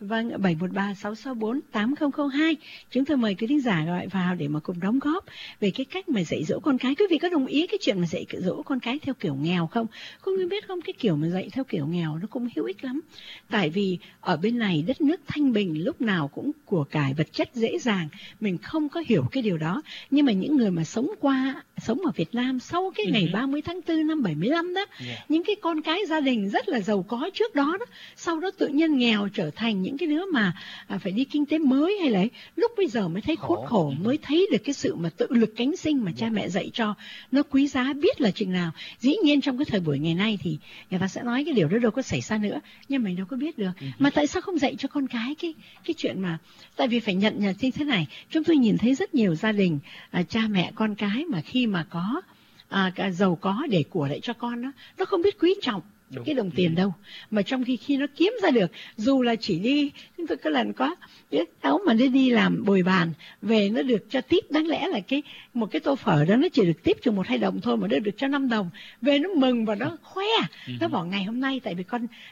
Vâng, 713-664-8002. Chúng tôi mời quý thính giả gọi vào để mà cùng đóng góp về cái cách mà dạy dỗ con cái. Quý vị có đồng ý cái chuyện mà dạy dỗ con cái theo kiểu nghèo không? Không biết không, cái kiểu mà dạy theo kiểu nghèo nó cũng hữu ích lắm. Tại vì ở bên này đất nước thanh bình, lúc nào cũng của cải vật chất dễ dàng. Mình không có hiểu cái điều đó. Nhưng mà những người mà sống ở Việt Nam sau cái ngày 30 tháng 4 năm 75 đó, những cái con cái gia đình rất là giàu có trước đó đó, sau đó tự nhiên nghèo trở thành những cái đứa mà phải đi kinh tế mới hay là lúc bây giờ mới thấy khốn khổ, mới thấy được cái sự mà tự lực cánh sinh mà cha mẹ dạy cho nó quý giá biết là chừng nào. Dĩ nhiên trong cái thời buổi ngày nay thì người ta sẽ nói cái điều đó đâu có xảy ra nữa, nhưng mình đâu có biết được. Mà tại sao không dạy cho con cái cái chuyện mà, tại vì phải nhận như thế này, chúng tôi nhìn thấy rất nhiều gia đình cha mẹ con cái mà khi mà có giàu có để của lại cho con đó, nó không biết quý trọng cái đồng tiền đâu, mà trong khi nó kiếm ra được, dù là chỉ đi, chúng tôi có lần có cháu mà nó đi làm bồi bàn về nó được cho tip, đáng lẽ là một cái tô phở đó nó chỉ được tip cho 1-2 đồng thôi mà nó được cho 5 đồng, về nó mừng và nó khoe, nó bảo ngày hôm nay tại vì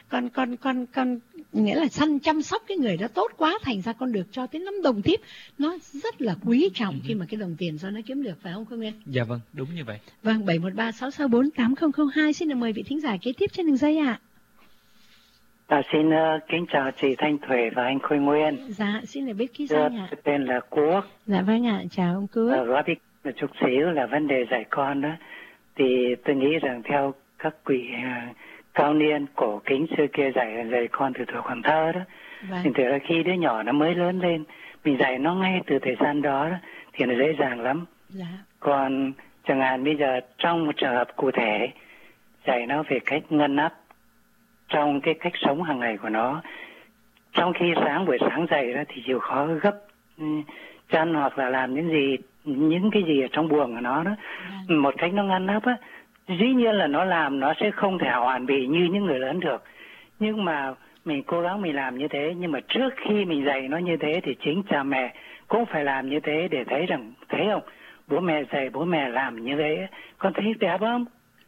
con nghĩa là chăm sóc cái người đó tốt quá, thành ra con được cho tới 5 đồng tip. Nó rất là quý trọng khi mà cái đồng tiền do nó kiếm được, phải không cô Nguyên? Dạ vâng, đúng như vậy. Vâng, 713-664-8002. Xin được mời vị thính giả kế tiếp trên đường dây ạ. Xin kính chào chị Thanh Thủy và anh Khôi Nguyên. Dạ, xin được biết ký danh ạ. Tên là Quốc. Dạ vâng ạ, chào ông Quốc. Góp ý một chút xíu là vấn đề dạy con đó. Thì tôi nghĩ rằng theo các vị cao niên cổ kính xưa kia dạy con từ tuổi còn thơ đó. Vâng. Thì từ khi đứa nhỏ nó mới lớn lên, mình dạy nó ngay từ thời gian đó thì nó dễ dàng lắm. Dạ. Còn chẳng hạn bây giờ trong một trường hợp cụ thể, dạy nó về cách ngăn nắp trong cái cách sống hàng ngày của nó. Trong khi buổi sáng dậy đó thì chịu khó gấp chăn hoặc là làm những cái gì ở trong buồng của nó đó, một cách nó ngăn nắp á. Dĩ nhiên là nó làm nó sẽ không thể hoàn bị như những người lớn được, nhưng mà mình cố gắng mình làm như thế. Nhưng mà trước khi mình dạy nó như thế thì chính cha mẹ cũng phải làm như thế để thấy rằng, thấy không, bố mẹ dạy, bố mẹ làm như thế, con thấy đẹp không?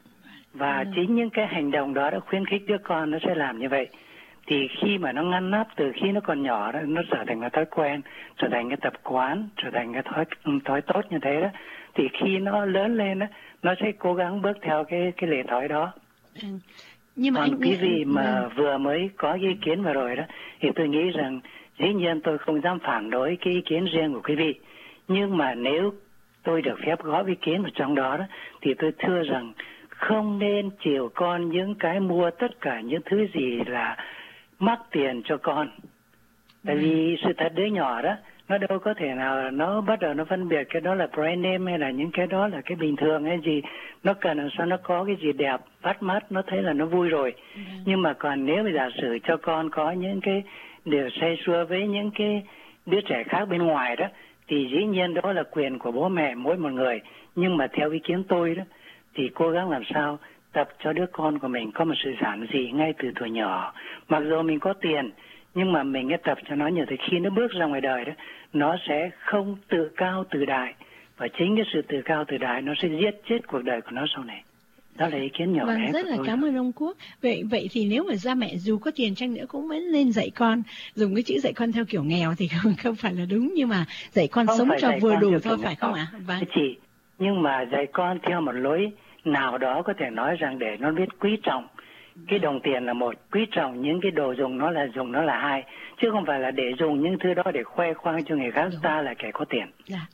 Và chính những cái hành động đó đã khuyến khích đứa con nó sẽ làm như vậy. Thì khi mà nó ngăn nắp từ khi nó còn nhỏ đó, nó trở thành cái thói quen, trở thành cái tập quán, trở thành cái thói tốt như thế đó, thì khi nó lớn lên đó, nó sẽ cố gắng bước theo cái lề thói đó. Nhưng mà còn quý vị mà vừa mới có ý kiến vừa rồi đó, thì tôi nghĩ rằng dĩ nhiên tôi không dám phản đối cái ý kiến riêng của quý vị, nhưng mà nếu tôi được phép góp ý kiến vào trong đó thì tôi thưa rằng không nên chiều con những cái mua tất cả những thứ gì là mắc tiền cho con. Tại vì sự thật đứa nhỏ đó, nó đâu có thể nào nó bắt đầu nó phân biệt cái đó là brand name hay là những cái đó là cái bình thường hay gì. Nó cần làm sao nó có cái gì đẹp, bắt mắt, nó thấy là nó vui rồi. Nhưng mà còn nếu mà giả sử cho con có những cái điều say sưa với những cái đứa trẻ khác bên ngoài đó, thì dĩ nhiên đó là quyền của bố mẹ mỗi một người. Nhưng mà theo ý kiến tôi đó, thì cố gắng làm sao tập cho đứa con của mình có một sự giản dị ngay từ tuổi nhỏ. Mặc dù mình có tiền, nhưng mà mình tập cho nó như thế, khi nó bước ra ngoài đời đó, nó sẽ không tự cao tự đại. Và chính cái sự tự cao tự đại nó sẽ giết chết cuộc đời của nó sau này. Đó là ý kiến nhỏ bé. Rất là cảm ơn ông Quốc. Vậy thì nếu mà cha mẹ dù có tiền chăng nữa cũng vẫn nên dạy con, dùng cái chữ dạy con theo kiểu nghèo thì không phải là đúng, nhưng mà dạy con không sống cho vừa đủ thôi, phải không ạ? Vâng. Chị, nhưng mà dạy con theo một lối nào đó có thể nói rằng để nó biết quý trọng cái đồng tiền là một, quý trọng những cái đồ dùng nó là hai, chứ không phải là để dùng những thứ đó để khoe khoang cho người khác. Đúng. Ta là kẻ có tiền.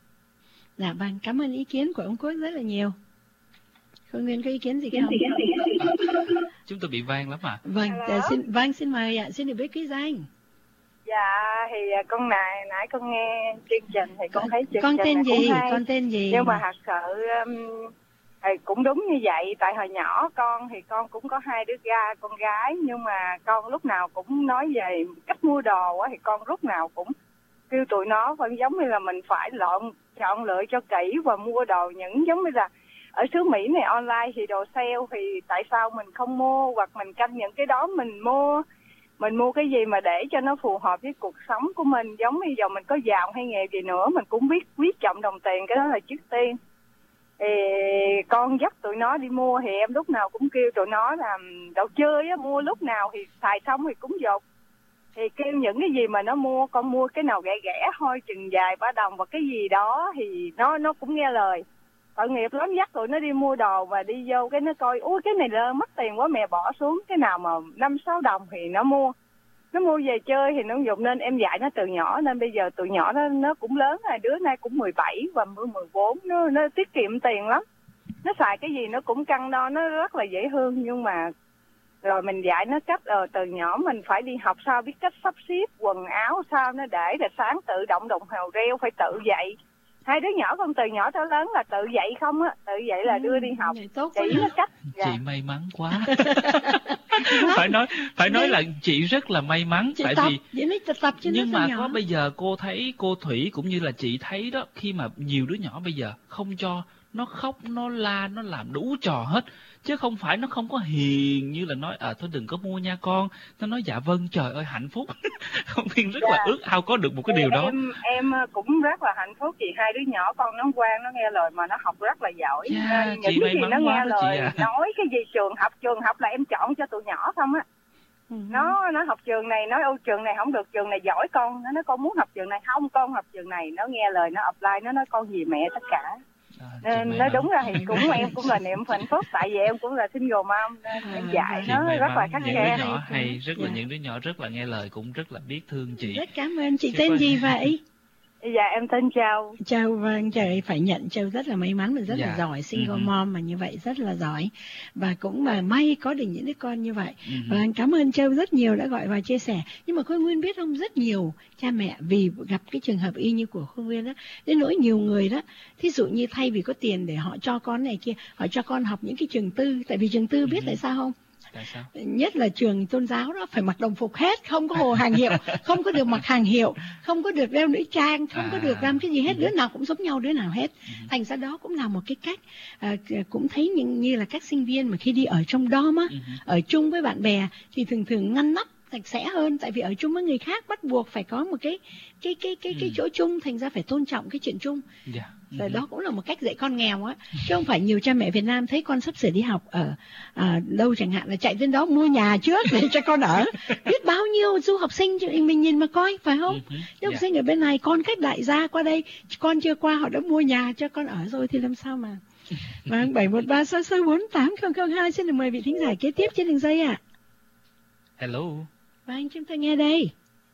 Dạ vâng, cảm ơn ý kiến của ông Quốc rất là nhiều. Không Nguyên có ý kiến gì không? Chúng tôi bị vang lắm ạ. Vâng, xin mời ạ, xin được biết ký danh. Dạ thì con nãy con nghe chương trình thì con thấy chương con trình tên gì? Hay. Con tên gì? Nhưng mà thật sự thì cũng đúng như vậy. Tại hồi nhỏ con thì con cũng có 2 đứa con gái, nhưng mà con lúc nào cũng nói về cách mua đồ á, thì con lúc nào cũng kêu tụi nó vẫn giống như là mình phải chọn lựa cho kỹ và mua đồ những giống như là ở xứ Mỹ này online thì đồ sale, thì tại sao mình không mua, hoặc mình canh những cái đó mình mua cái gì mà để cho nó phù hợp với cuộc sống của mình. Giống như giờ mình có giàu hay nghèo gì nữa, mình cũng biết quý trọng đồng tiền, cái đó là trước tiên. Thì con dắt tụi nó đi mua thì em lúc nào cũng kêu tụi nó là đồ chơi á, mua lúc nào thì xài xong thì cũng dột. thì kêu những cái gì mà nó mua, con mua cái nào rẻ thôi, chừng vài ba đồng và cái gì đó thì nó cũng nghe lời. Tội nghiệp lắm, dắt tụi nó đi mua đồ và đi vô cái nó coi, ui cái này là mất tiền quá mẹ, bỏ xuống. Cái nào mà 5-6 đồng thì nó mua về chơi thì nó dùng. Nên em dạy nó từ nhỏ, nên bây giờ tụi nhỏ nó cũng lớn rồi, đứa này cũng 17 và 14, nó tiết kiệm tiền lắm. Nó xài cái gì nó cũng cân đo, nó rất là dễ thương. Nhưng mà rồi mình dạy nó cách từ nhỏ mình phải đi học sao, biết cách sắp xếp quần áo sao nó để là sáng tự động đồng hồ reo, phải tự dậy. Hai đứa nhỏ con từ nhỏ tới lớn là tự dậy không á, tự dậy là đưa đi học. Chỉ nó cách. Chị may mắn quá. phải nói là chị rất là may mắn, chị tại tập, vì tập nhưng mà nhỏ. có bây giờ cô thấy cô Thủy cũng như là chị thấy đó, khi mà nhiều đứa nhỏ bây giờ không cho nó khóc, nó la, nó làm đủ trò hết, chứ không phải nó không có hiền như là nói thôi đừng có mua nha con. Nó nói dạ vâng, trời ơi hạnh phúc. Không Nguyên rất là ước ao có được một cái điều đó. Em cũng rất là hạnh phúc vì hai đứa nhỏ con nó ngoan, nó nghe lời mà nó học rất là giỏi. Những cái gì nó nghe lời, nói cái gì trường học là em chọn cho tụi nhỏ không á. Nó học trường này, nói trường này không được, trường này giỏi con. Nó nói con muốn học trường này, không con học trường này. Nó nghe lời, nó apply, nó nói con vì mẹ tất cả. Nên nói đúng ra thì em cũng là niềm hạnh phúc, tại vì em cũng là single mom nên em dạy nó rất là khắt khe. Những đứa nhỏ hay, rất là những đứa nhỏ rất là nghe lời, cũng rất là biết thương chị. Rất cảm ơn. Chị tên gì vậy? Dạ em tên Châu. Châu, vâng, trời, phải nhận Châu rất là may mắn và rất là giỏi, single mom mà như vậy rất là giỏi, và cũng mà may có được những đứa con như vậy. Vâng, cảm ơn Châu rất nhiều đã gọi và chia sẻ. Nhưng mà Khôi Nguyên biết không, rất nhiều cha mẹ vì gặp cái trường hợp y như của Khôi Nguyên đó, đến nỗi nhiều người đó, thí dụ như thay vì có tiền để họ cho con này kia, họ cho con học những cái trường tư, tại vì trường tư biết tại sao không? Tại sao? Nhất là trường tôn giáo đó phải mặc đồng phục hết, không có hồ hàng hiệu, không có được mặc hàng hiệu, không có được đeo nữ trang, không có được làm cái gì hết, đứa nào cũng giống nhau đứa nào hết. Thành ra đó cũng là một cái cách. Cũng thấy như là các sinh viên mà khi đi ở trong dorm á, ở chung với bạn bè thì thường ngăn nắp sạch sẽ hơn, tại vì ở chung với người khác bắt buộc phải có một cái chỗ chung, thành ra phải tôn trọng cái chuyện chung. Và đó cũng là một cách dạy con nghèo á, chứ không phải nhiều cha mẹ Việt Nam thấy con sắp sửa đi học ở đâu chẳng hạn là chạy đến đó mua nhà trước để cho con ở. Biết bao nhiêu du học sinh mình nhìn mà coi, phải không? Du học sinh ở bên này, con cách đại gia qua đây, con chưa qua họ đã mua nhà cho con ở rồi thì làm sao mà. Vâng, 71366480002 xin được mời vị thính giả kế tiếp trên đường dây ạ. Hello. Vâng, chúng ta nghe đây.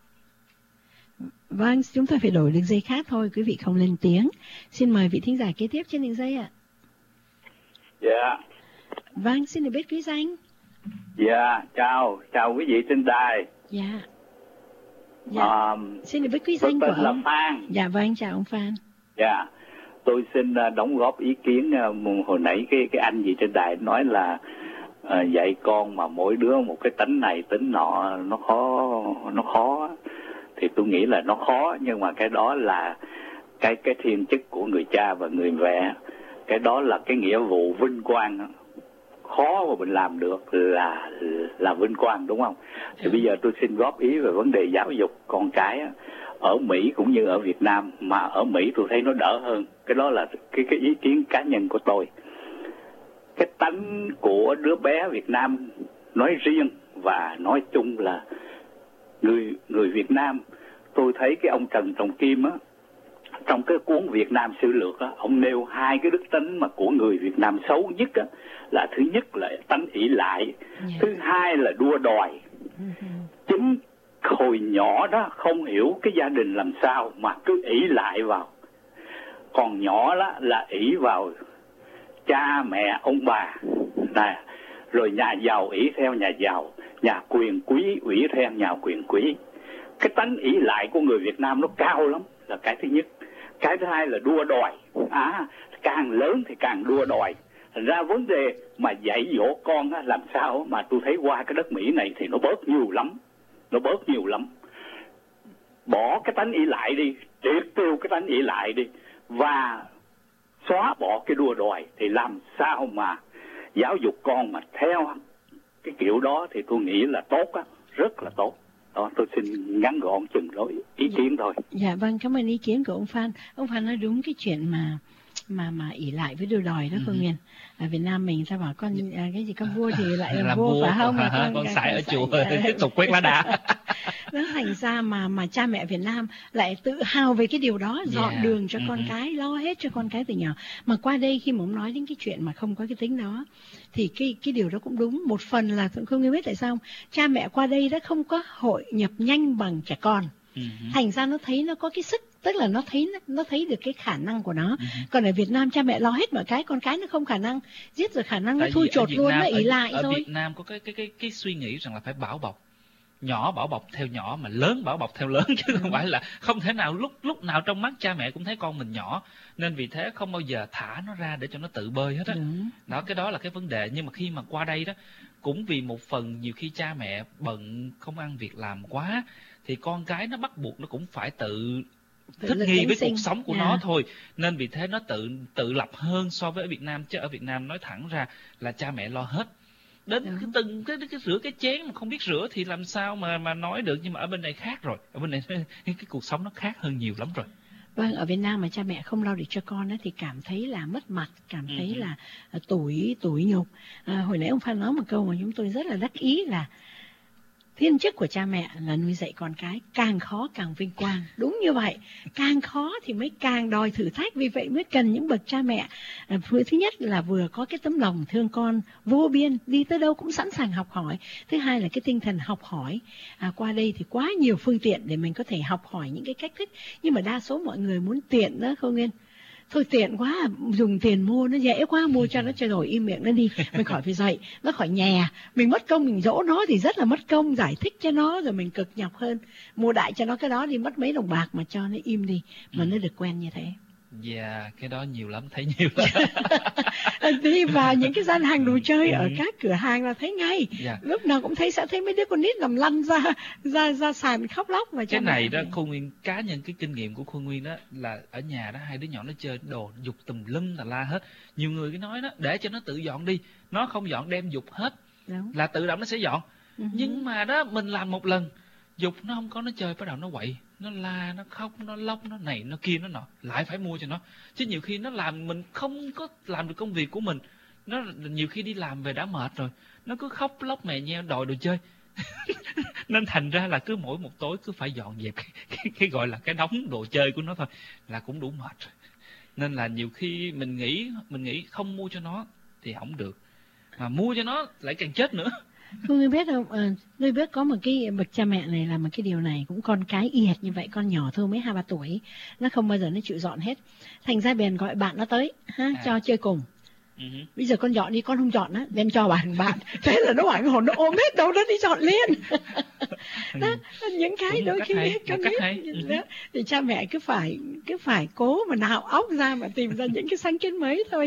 Vâng, chúng ta phải đổi đường dây khác thôi, quý vị không lên tiếng. Xin mời vị thính giả kế tiếp trên đường dây ạ. Dạ. Vâng, xin được biết quý danh. Dạ, chào quý vị trên đài. Dạ. Xin được biết quý danh của ông. Tôi tên là Phan. Dạ vâng, chào ông Phan. Dạ, tôi xin đóng góp ý kiến. Hồi nãy cái anh gì trên đài nói là dạy con mà mỗi đứa một cái tính này tính nọ, nó khó. Thì tôi nghĩ là nó khó, nhưng mà cái đó là cái thiên chức của người cha và người mẹ. Cái đó là cái nghĩa vụ vinh quang, khó mà mình làm được là vinh quang, đúng không? Thì bây giờ tôi xin góp ý về vấn đề giáo dục con cái ở Mỹ cũng như ở Việt Nam, mà ở Mỹ tôi thấy nó đỡ hơn. Cái đó là cái ý kiến cá nhân của tôi. Cái tánh của đứa bé Việt Nam nói riêng và nói chung là người Việt Nam, tôi thấy cái ông Trần Trọng Kim á, trong cái cuốn Việt Nam Sử Lược á, ông nêu hai cái đức tính mà của người Việt Nam xấu nhất á, là thứ nhất là tánh ỷ lại, thứ hai là đua đòi. Chính hồi nhỏ đó không hiểu cái gia đình làm sao mà cứ ỷ lại vào. Còn nhỏ đó là ỷ vào cha mẹ ông bà này, rồi nhà giàu ỷ theo nhà giàu, nhà quyền quý ỷ theo nhà quyền quý. Cái tánh ỷ lại của người Việt Nam nó cao lắm, là cái thứ nhất. Cái thứ hai là đua đòi. Càng lớn thì càng đua đòi. Thành ra vấn đề mà dạy dỗ con làm sao mà tôi thấy qua cái đất Mỹ này thì nó bớt nhiều lắm. Bỏ cái tánh ỷ lại đi, triệt tiêu cái tánh ỷ lại đi, và xóa bỏ cái đua đòi, thì làm sao mà giáo dục con mà theo cái kiểu đó thì tôi nghĩ là tốt á, rất là tốt. Đó, tôi xin ngắn gọn chừng đó ý kiến thôi. Dạ vâng, cảm ơn ý kiến của ông Phan. Ông Phan nói đúng cái chuyện mà ỷ lại với đua đòi đó, cô Nguyên. Ở Việt Nam mình sao bảo con cái gì con vua thì lại làm vua, phải không? Con sải ở chùa tiếp tục quét lá đá. Đó, thành ra mà cha mẹ Việt Nam lại tự hào về cái điều đó, dọn đường cho con cái, lo hết cho con cái từ nhỏ. Mà qua đây khi mà ông nói đến cái chuyện mà không có cái tính đó, thì cái điều đó cũng đúng. Một phần là không biết tại sao không? Cha mẹ qua đây đã không có hội nhập nhanh bằng trẻ con. Thành ra nó thấy nó có cái sức, tức là nó thấy được cái khả năng của nó. Còn ở Việt Nam cha mẹ lo hết mọi cái, con cái nó không khả năng, giết rồi khả năng nó thui chột luôn, nó ỷ lại thôi. Ở Việt Nam có cái suy nghĩ rằng là phải bảo bọc. Nhỏ bảo bọc theo nhỏ mà lớn bảo bọc theo lớn, chứ không phải là không thể nào lúc nào trong mắt cha mẹ cũng thấy con mình nhỏ, nên vì thế không bao giờ thả nó ra để cho nó tự bơi hết á. Đó, cái đó là cái vấn đề. Nhưng mà khi mà qua đây đó, cũng vì một phần nhiều khi cha mẹ bận công ăn việc làm quá, thì con cái nó bắt buộc nó cũng phải tự thích nghi với cuộc sống của nó thôi, nên vì thế nó tự lập hơn so với ở Việt Nam. Chứ ở Việt Nam nói thẳng ra là cha mẹ lo hết, đến cái rửa cái chén mà không biết rửa thì làm sao mà nói được. Nhưng mà ở bên này khác rồi, ở bên này cái cuộc sống nó khác hơn nhiều lắm rồi. Vâng, ở Việt Nam mà cha mẹ không lo được cho con ấy, thì cảm thấy là mất mặt, cảm thấy là tủi nhục. Hồi nãy ông Phan nói một câu mà chúng tôi rất là đắc ý là thiên chức của cha mẹ là nuôi dạy con cái, càng khó càng vinh quang. Đúng như vậy, càng khó thì mới càng đòi thử thách. Vì vậy mới cần những bậc cha mẹ thứ nhất là vừa có cái tấm lòng thương con vô biên, đi tới đâu cũng sẵn sàng học hỏi. Thứ hai là cái tinh thần học hỏi. Qua đây thì quá nhiều phương tiện để mình có thể học hỏi những cái cách thức, nhưng mà đa số mọi người muốn tiện đó, không nên. Thôi tiện quá, dùng tiền mua nó dễ quá, mua cho nó cho rồi im miệng nó đi, mình khỏi phải dạy, nó khỏi nhè, mình mất công mình dỗ nó thì rất là mất công, giải thích cho nó rồi mình cực nhọc hơn, mua đại cho nó cái đó đi mất mấy đồng bạc mà cho nó im đi, mà nó được quen như thế. Dạ, cái đó nhiều lắm, thấy nhiều lắm. Đi vào những cái gian hàng đồ chơi ở các cửa hàng là thấy ngay, lúc nào cũng sẽ thấy mấy đứa con nít nằm lăn ra sàn khóc lóc. Và cái này đó, Khôi Nguyên cá nhân cái kinh nghiệm của Khôi Nguyên đó là ở nhà đó hai đứa nhỏ nó chơi đồ dục tùm lum tà la hết. Nhiều người cứ nói đó để cho nó tự dọn đi, nó không dọn đem dục hết. Đúng. Là tự động nó sẽ dọn. Nhưng mà đó mình làm một lần, dục nó không có, nó chơi bắt đầu nó quậy, nó la, nó khóc, nó lóc, nó này nó kia nó nọ, lại phải mua cho nó. Chứ nhiều khi nó làm mình không có làm được công việc của mình, nó nhiều khi đi làm về đã mệt rồi, nó cứ khóc lóc mè nheo đòi đồ chơi. Nên thành ra là cứ mỗi một tối cứ phải dọn dẹp cái gọi là cái đống đồ chơi của nó thôi là cũng đủ mệt rồi. Nên là nhiều khi mình nghĩ không mua cho nó thì không được, mà mua cho nó lại càng chết nữa. Ngươi biết không, ngươi biết có một cái bậc cha mẹ này làm một cái điều này, cũng con cái y hệt như vậy, con nhỏ thôi mới 2-3 tuổi, nó không bao giờ nó chịu dọn hết. Thành ra bèn gọi bạn nó tới, cho chơi cùng. Bây giờ con dọn đi, con không dọn á, đem cho bạn. Thế là nó hoảng hồn, nó ôm hết đâu, nó đi dọn liền. Đó, những cái đôi khi con biết đó, thì cha mẹ cứ phải cố mà nạo óc ra mà tìm ra những cái sáng kiến mới thôi.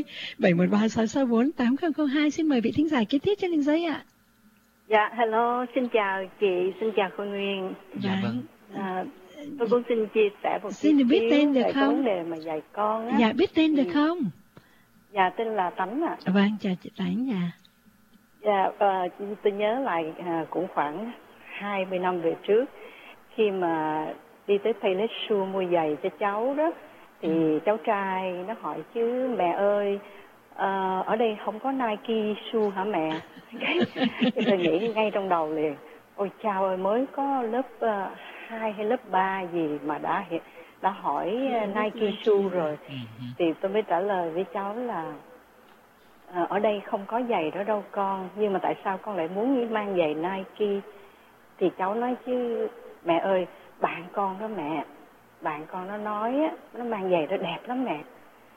71366480002, xin mời vị thính giả kế tiếp trên đường dây ạ. Dạ, hello, xin chào chị, xin chào Khôi Nguyên. Dạ vâng. Tôi cũng xin chia sẻ một xin được biết tên được không? Vấn đề mà dạy con á. Dạ, biết tên được không? Dạ, tên là Tánh ạ. Vâng, chào chị Tánh nha. Dạ, tôi nhớ lại cũng khoảng 20 năm về trước, khi mà đi tới Payless Shoe mua giày cho cháu đó, thì cháu trai nó hỏi chứ mẹ ơi, ở đây không có Nike shoe hả mẹ? Thì tôi nghĩ ngay trong đầu liền, ôi chao ơi, mới có lớp 2 hay lớp 3 gì mà đã hỏi Nike shoe rồi. Thì tôi mới trả lời với cháu là ở đây không có giày đó đâu con, nhưng mà tại sao con lại muốn mang giày Nike? Thì cháu nói chứ mẹ ơi, bạn con đó mẹ, bạn con nó nói á, nó mang giày đó đẹp lắm mẹ.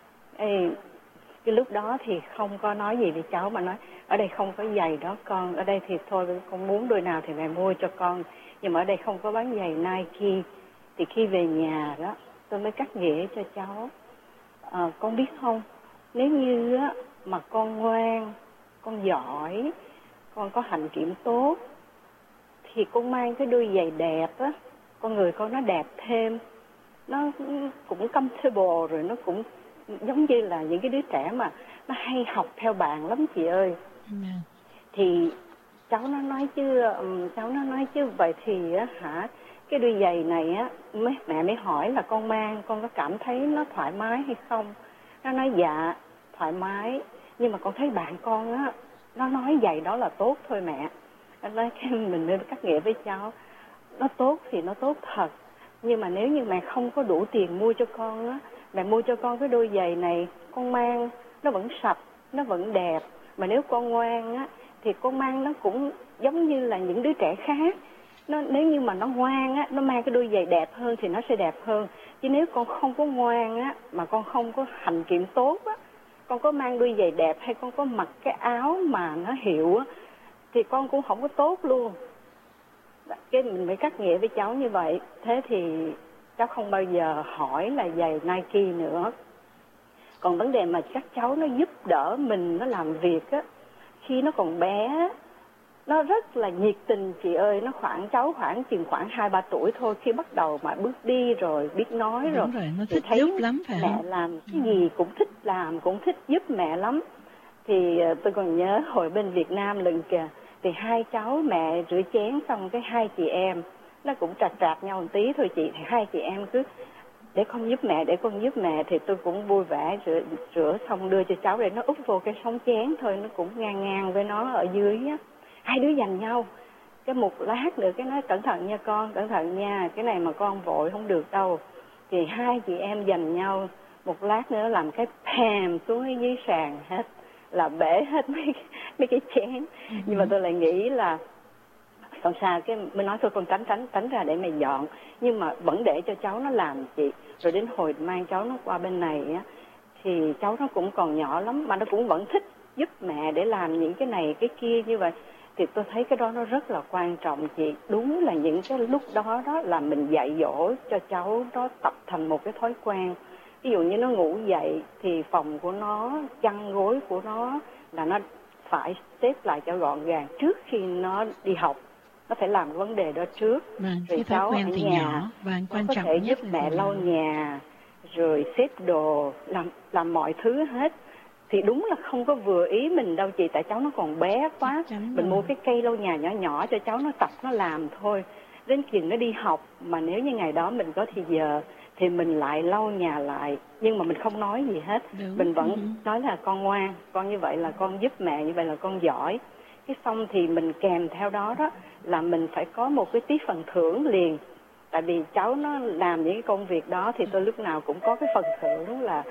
Cái lúc đó thì không có nói gì với cháu, mà nói ở đây không có giày đó con, ở đây thì thôi con muốn đôi nào thì mẹ mua cho con, nhưng mà ở đây không có bán giày Nike. Thì khi về nhà đó tôi mới cắt nghĩa cho cháu, con biết không, nếu như á, mà con ngoan, con giỏi, con có hạnh kiểm tốt, thì con mang cái đôi giày đẹp á, con người con nó đẹp thêm, nó cũng comfortable, rồi nó cũng giống như là những cái đứa trẻ mà nó hay học theo bạn lắm chị ơi. Thì cháu nó nói chứ vậy thì á hả, cái đôi giày này á mẹ mới hỏi là con mang con có cảm thấy nó thoải mái hay không? Nó nói dạ thoải mái, nhưng mà con thấy bạn con á nó nói giày đó là tốt thôi mẹ. Nó nói mình mới cắt nghĩa với cháu nó tốt thì nó tốt thật, nhưng mà nếu như mẹ không có đủ tiền mua cho con á, mẹ mua cho con cái đôi giày này, con mang nó vẫn sạch, nó vẫn đẹp. Mà nếu con ngoan á thì con mang nó cũng giống như là những đứa trẻ khác. Nếu như mà nó ngoan á, nó mang cái đôi giày đẹp hơn thì nó sẽ đẹp hơn. Chứ nếu con không có ngoan á, mà con không có hành kiểm tốt á, con có mang đôi giày đẹp hay con có mặc cái áo mà nó hiệu á, thì con cũng không có tốt luôn. Cái mình phải cắt nghĩa với cháu như vậy. Thế thì cháu không bao giờ hỏi là giày Nike nữa. Còn vấn đề mà các cháu nó giúp đỡ mình, nó làm việc á, khi nó còn bé, nó rất là nhiệt tình chị ơi. Nó cháu khoảng 2-3 tuổi thôi, khi bắt đầu mà bước đi rồi, biết nói rồi. Đúng rồi, nó thích thấy giúp lắm phải mẹ không? làm cái gì cũng thích làm, cũng thích giúp mẹ lắm. Thì tôi còn nhớ hồi bên Việt Nam lần kìa, thì hai cháu mẹ rửa chén xong cái hai chị em nó cũng trạc nhau một tí thôi chị, thì hai chị em cứ để con giúp mẹ, thì tôi cũng vui vẻ rửa xong đưa cho cháu để nó úp vô cái sống chén thôi, nó cũng ngang với nó ở dưới á. Hai đứa giành nhau, cái một lát nữa cái nói cẩn thận nha con, cẩn thận nha, cái này mà con vội không được đâu. Thì hai chị em giành nhau, một lát nữa làm cái pàm xuống ở dưới sàn hết, là bể hết mấy cái chén. Nhưng mà tôi lại nghĩ là không sao, cái mới nói thôi con tránh ra để mày dọn, nhưng mà vẫn để cho cháu nó làm chị. Rồi đến hồi mang cháu nó qua bên này á, thì cháu nó cũng còn nhỏ lắm mà nó cũng vẫn thích giúp mẹ để làm những cái này cái kia như vậy. Thì tôi thấy cái đó nó rất là quan trọng chị. Đúng là những cái lúc đó là mình dạy dỗ cho cháu nó tập thành một cái thói quen. Ví dụ như nó ngủ dậy thì phòng của nó, chăn gối của nó là nó phải xếp lại cho gọn gàng trước khi nó đi học. Nó phải làm cái vấn đề đó trước. Vâng, rồi cái thói cháu quen ở thì nhà, nhỏ và quan có trọng thể nhất giúp là mẹ từ lau nhỏ. nhà, rồi xếp đồ, làm mọi thứ hết. Thì đúng là không có vừa ý mình đâu chị, tại cháu nó còn bé quá. Mình mua cái cây lau nhà nhỏ nhỏ cho cháu nó tập nó làm thôi. Đến chừng nó đi học, mà nếu như ngày đó mình có thì giờ thì mình lại lau nhà lại, nhưng mà mình không nói gì hết. Đúng. Mình vẫn nói là con ngoan, con như vậy là con giúp mẹ, như vậy là con giỏi. Cái xong thì mình kèm theo đó là mình phải có một cái tí phần thưởng liền. Tại vì cháu nó làm những cái công việc đó thì tôi lúc nào cũng có cái phần thưởng là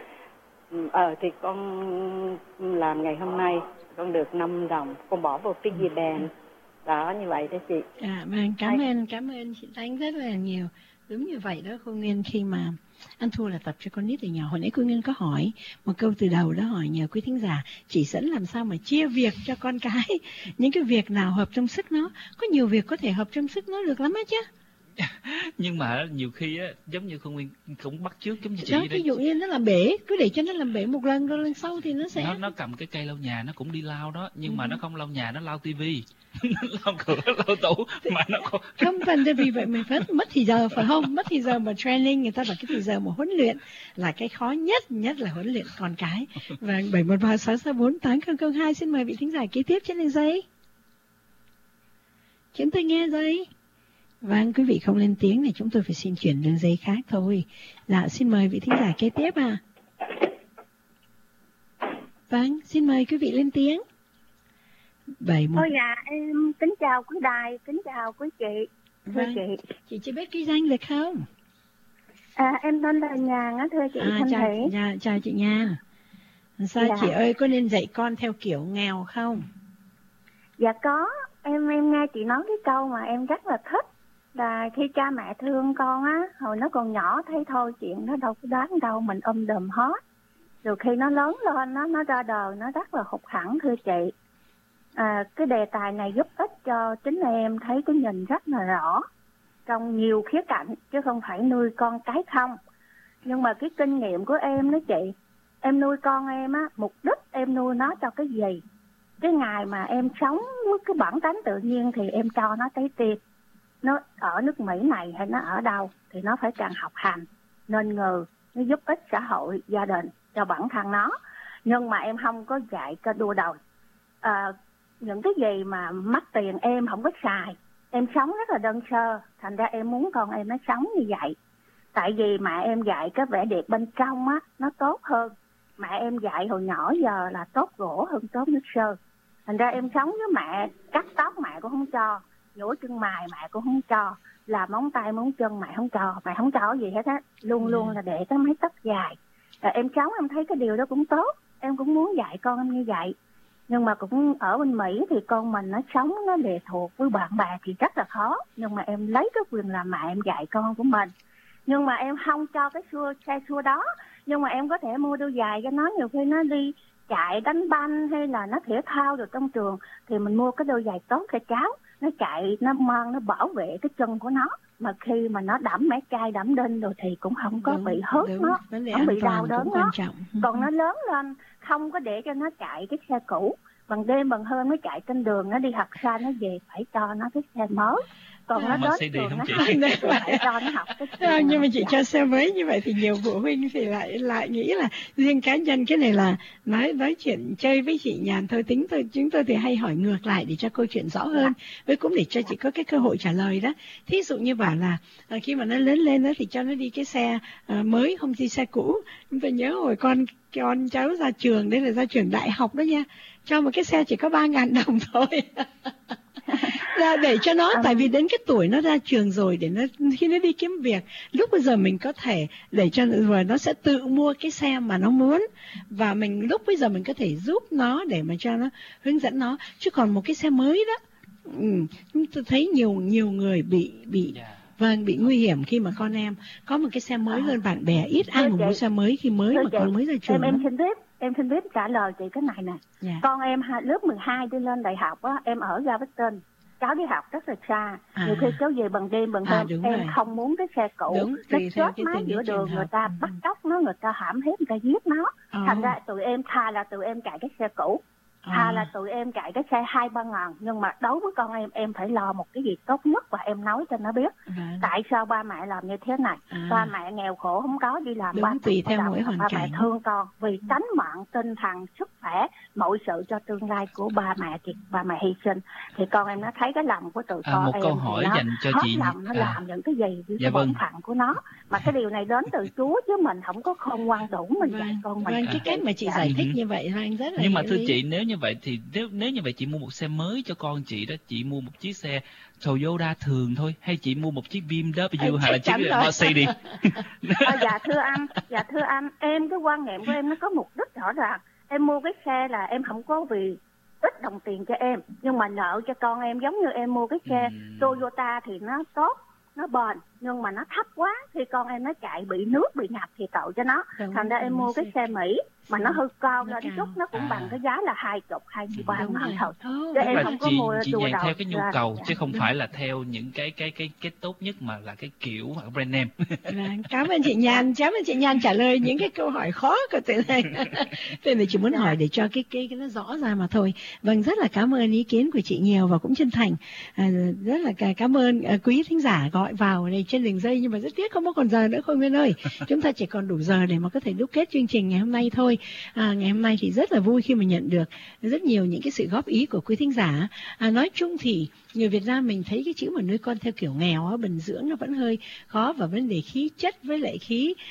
thì con làm ngày hôm nay con được 5 đồng, con bỏ vào piggy bank. Đó, như vậy đó chị. Vâng, cảm ơn chị Thanh rất là nhiều. Đúng như vậy đó cô Nguyên, khi mà Anh Thu là tập cho con nít từ nhỏ. Hồi nãy cô Nguyên có hỏi một câu từ đầu đó, hỏi nhờ quý thính giả chỉ dẫn làm sao mà chia việc cho con cái. Những cái việc nào hợp trong sức nó. Có nhiều việc có thể hợp trong sức nó được lắm á chứ. Nhưng mà nhiều khi á, giống như cô Nguyên cũng bắt chước giống như chị đó, đấy. ví dụ như nó làm bể, cứ để cho nó làm bể một lần, rồi lần sau thì nó sẽ nó cầm cái cây lau nhà nó cũng đi lau đó, nhưng mà nó không lau nhà, nó lau tivi. Nó lau cửa, lau tủ mà nó không cần. Vì vậy mình phải mất thì giờ, phải không? Mất thì giờ mà training, người ta bảo cái thì giờ mà huấn luyện là cái khó nhất là huấn luyện con cái. Và 71366480002 xin mời vị thính giả kế tiếp trên đường dây. Chúng tôi nghe dây. Vâng, quý vị không lên tiếng thì chúng tôi phải xin chuyển đường dây khác thôi. Dạ, xin mời vị thính giả kế tiếp ạ. Vâng, xin mời quý vị lên tiếng. 71. Thôi dạ, em kính chào quý đài, kính chào quý chị. Vâng, chị chỉ biết cái danh được không? Em tên là Nhàn á, thưa chị Thanh Thủy. Chào chị Nhàn. Sao dạ. Chị ơi, có nên dạy con theo kiểu nghèo không? Dạ có, em nghe chị nói cái câu mà em rất là thích. Là khi cha mẹ thương con á, hồi nó còn nhỏ thấy thôi chuyện nó đâu có đáng đâu, mình đùm hết. Rồi khi nó lớn lên nó ra đời nó rất là hụt hẫng thưa chị. Cái đề tài này giúp ích cho chính em thấy cái nhìn rất là rõ trong nhiều khía cạnh, chứ không phải nuôi con cái không. Nhưng mà cái kinh nghiệm của em đó chị, em nuôi con em á, mục đích em nuôi nó cho cái gì? Cái ngày mà em sống với cái bản tánh tự nhiên thì em cho nó tới tiệc. Nó ở nước Mỹ này hay nó ở đâu thì nó phải càng học hành nên người, nó giúp ích xã hội, gia đình cho bản thân nó. Nhưng mà em không có dạy cho đua đòi. Những cái gì mà mắc tiền em không có xài. Em sống rất là đơn sơ, thành ra em muốn con em nó sống như vậy. Tại vì mẹ em dạy cái vẻ đẹp bên trong á, nó tốt hơn. Mẹ em dạy hồi nhỏ giờ là tốt gỗ hơn tốt nước sơn. Thành ra em sống với mẹ, cắt tóc mẹ cũng không cho, nhổ chân mày mẹ cũng không cho. làm móng tay móng chân mẹ không cho gì hết á, luôn luôn là để cái mái tóc dài. Em cháu em thấy cái điều đó cũng tốt, em cũng muốn dạy con em như vậy. Nhưng mà cũng ở bên Mỹ thì con mình nó sống, nó lệ thuộc với bạn bè thì rất là khó. Nhưng mà em lấy cái quyền làm mẹ em dạy con của mình. Nhưng mà em không cho cái xe xua đó. Nhưng mà em có thể mua đôi giày cho nó, nhiều khi nó đi chạy đánh banh hay là nó thể thao được trong trường thì mình mua cái đôi giày tốt cho cháu. Nó chạy, nó mang, nó bảo vệ cái chân của nó. Mà khi mà nó đẫm mẻ chai, đẫm đinh rồi thì cũng không có bị hớt nó, không bị đau đớn nó. Còn nó lớn lên, không có để cho nó chạy cái xe cũ. Bằng đêm bằng hôm nó chạy trên đường, nó đi học xa nó về phải cho nó cái xe mới. Còn nó đến trường nó phải cho nó học cái xe. Nhưng mà chị cho xe mới như vậy thì nhiều phụ huynh thì lại nghĩ là riêng cá nhân cái này là nói chuyện chơi với chị Nhàn thôi, tính thôi. Chúng tôi thì hay hỏi ngược lại để cho câu chuyện rõ hơn, với cũng để cho chị có cái cơ hội trả lời đó. Thí dụ như bảo là khi mà nó lớn lên đó thì cho nó đi cái xe mới, không đi xe cũ. Chúng tôi nhớ hồi con cháu ra trường, đấy là ra trường đại học đó nha, cho một cái xe chỉ có 3.000 đồng thôi. Là để cho nó, tại vì đến cái tuổi nó ra trường rồi, để nó khi nó đi kiếm việc, lúc bây giờ mình có thể để cho rồi nó sẽ tự mua cái xe mà nó muốn, và mình lúc bây giờ mình có thể giúp nó để mà cho nó hướng dẫn nó. Chứ còn một cái xe mới đó, tôi thấy nhiều người bị bị nguy hiểm khi mà con em có một cái xe mới hơn bạn bè. Ít ai mà mua xe mới khi mà con mới ra trường. Em xin phép trả lời chị cái này nè. Con em lớp 12 đi lên đại học á, em ở Galveston, cháu đi học rất là xa. Nhiều khi cháu về bằng đêm bằng hôm, em không muốn cái xe cũ, nó chết máy giữa đường, người ta bắt cóc nó, người ta hãm hiếp, người ta giết nó. Thành ra tụi em thà là tụi em chạy cái xe cũ, thà là tụi em chạy cái xe 2-3 ngàn. Nhưng mà đối với con em phải lo một cái gì tốt nhất, và em nói cho nó biết tại sao ba mẹ làm như thế này. Ba mẹ nghèo khổ không có đi làm, ba tùy theo mỗi hoàn cảnh. Ba mẹ thương con vì tánh mạng, tinh thần, sức khỏe, mọi sự cho tương lai của ba mẹ thì ba mẹ hy sinh. Thì con em nó thấy cái lòng của tụi con một em, câu hỏi dành cho chị. Nó làm những cái gì với cái bổn phận của nó, mà cái điều này đến từ Chúa chứ mình không có khôn ngoan đủ mình dạy con mình. Cái cách mà chị giải thích như vậy anh rất là. Nhưng mà thưa chị, nếu như vậy thì nếu như vậy chị mua một xe mới cho con chị đó, chị mua một chiếc xe Toyota thường thôi, hay chị mua một chiếc BMW hay là chiếc Mercedes? Dạ thưa anh, em cái quan niệm của em nó có mục đích rõ ràng. Em mua cái xe là em không có vì ít đồng tiền cho em, nhưng mà nợ cho con em. Giống như em mua cái xe Toyota thì nó tốt, nó bền, nhưng mà nó thấp quá thì con em nó chạy bị nước, bị ngập thì tội cho nó. Thành ra em mua cái xe Mỹ mà nó hơi cao lên chút, nó cũng bằng cái giá là 23 ngàn thôi. Chứ em không có mua chị dàn theo cái nhu cầu chứ không phải là theo những cái tốt nhất, mà là cái kiểu hoặc brand name. Cảm ơn chị Nhàn trả lời những cái câu hỏi khó của tụi này. Tôi này chỉ muốn hỏi để cho cái nó rõ ra mà thôi. Vâng, rất là cảm ơn ý kiến của chị nhiều, và cũng chân thành rất là cảm ơn quý thính giả gọi vào đây trên đường dây. Nhưng mà rất tiếc không có còn giờ nữa Khôi Nguyên ơi. Chúng ta chỉ còn đủ giờ để mà có thể đúc kết chương trình ngày hôm nay thôi. Ngày hôm nay thì rất là vui khi mà nhận được rất nhiều những cái sự góp ý của quý thính giả. Nói chung thì người Việt Nam mình thấy cái chữ mà nuôi con theo kiểu nghèo bình dưỡng nó vẫn hơi khó, và vấn đề khí chất với lại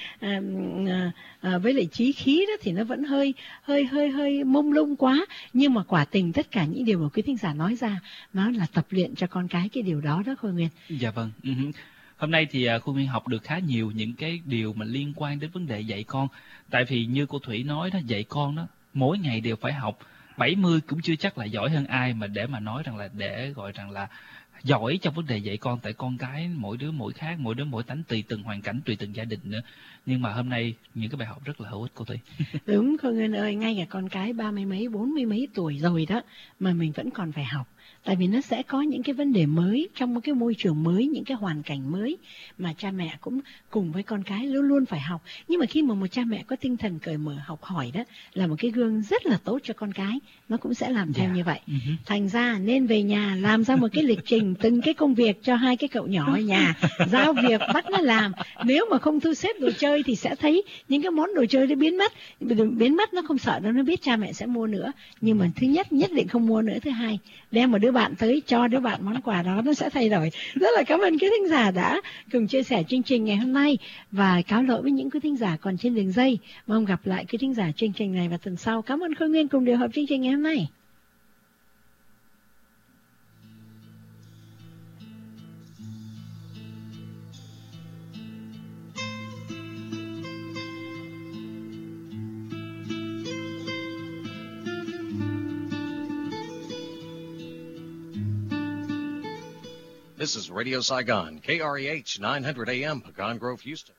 với lại chí khí đó thì nó vẫn hơi mông lung quá. Nhưng mà quả tình tất cả những điều mà quý thính giả nói ra nó là tập luyện cho con cái cái điều đó Khôi Nguyên. Dạ vâng. Hôm nay thì Khôi Nguyên học được khá nhiều những cái điều mà liên quan đến vấn đề dạy con. Tại vì như cô Thủy nói đó, dạy con đó mỗi ngày đều phải học. 70 cũng chưa chắc là giỏi hơn ai, mà để mà nói rằng là để gọi rằng là giỏi trong vấn đề dạy con, tại con cái mỗi đứa mỗi khác, mỗi đứa mỗi tánh, tùy từng hoàn cảnh, tùy từng gia đình nữa. Nhưng mà hôm nay những cái bài học rất là hữu ích cô Thủy. Đúng Khôi Nguyên ơi, ngay cả con cái 30 mấy, 40 mấy tuổi rồi đó mà mình vẫn còn phải học. Tại vì nó sẽ có những cái vấn đề mới trong một cái môi trường mới, những cái hoàn cảnh mới mà cha mẹ cũng cùng với con cái luôn luôn phải học. Nhưng mà khi mà một cha mẹ có tinh thần cởi mở học hỏi đó là một cái gương rất là tốt cho con cái, nó cũng sẽ làm theo như vậy. Thành ra nên về nhà làm ra một cái lịch trình từng cái công việc cho hai cái cậu nhỏ ở nhà, giao việc bắt nó làm. Nếu mà không thu xếp đồ chơi thì sẽ thấy những cái món đồ chơi nó biến mất, nó không sợ đâu, nó biết cha mẹ sẽ mua nữa. Nhưng mà thứ nhất định không mua nữa, thứ hai đem một đứa bạn tới cho đứa bạn món quà đó, nó sẽ thay đổi. Rất là cảm ơn quý thính giả đã cùng chia sẻ chương trình ngày hôm nay, và cáo lỗi với những quý thính giả còn trên đường dây. Mong gặp lại quý thính giả chương trình này vào tuần sau. Cảm ơn Khôi Nguyên cùng điều hợp chương trình ngày hôm nay. This is Radio Saigon, KREH 900 AM, Pecan Grove, Houston.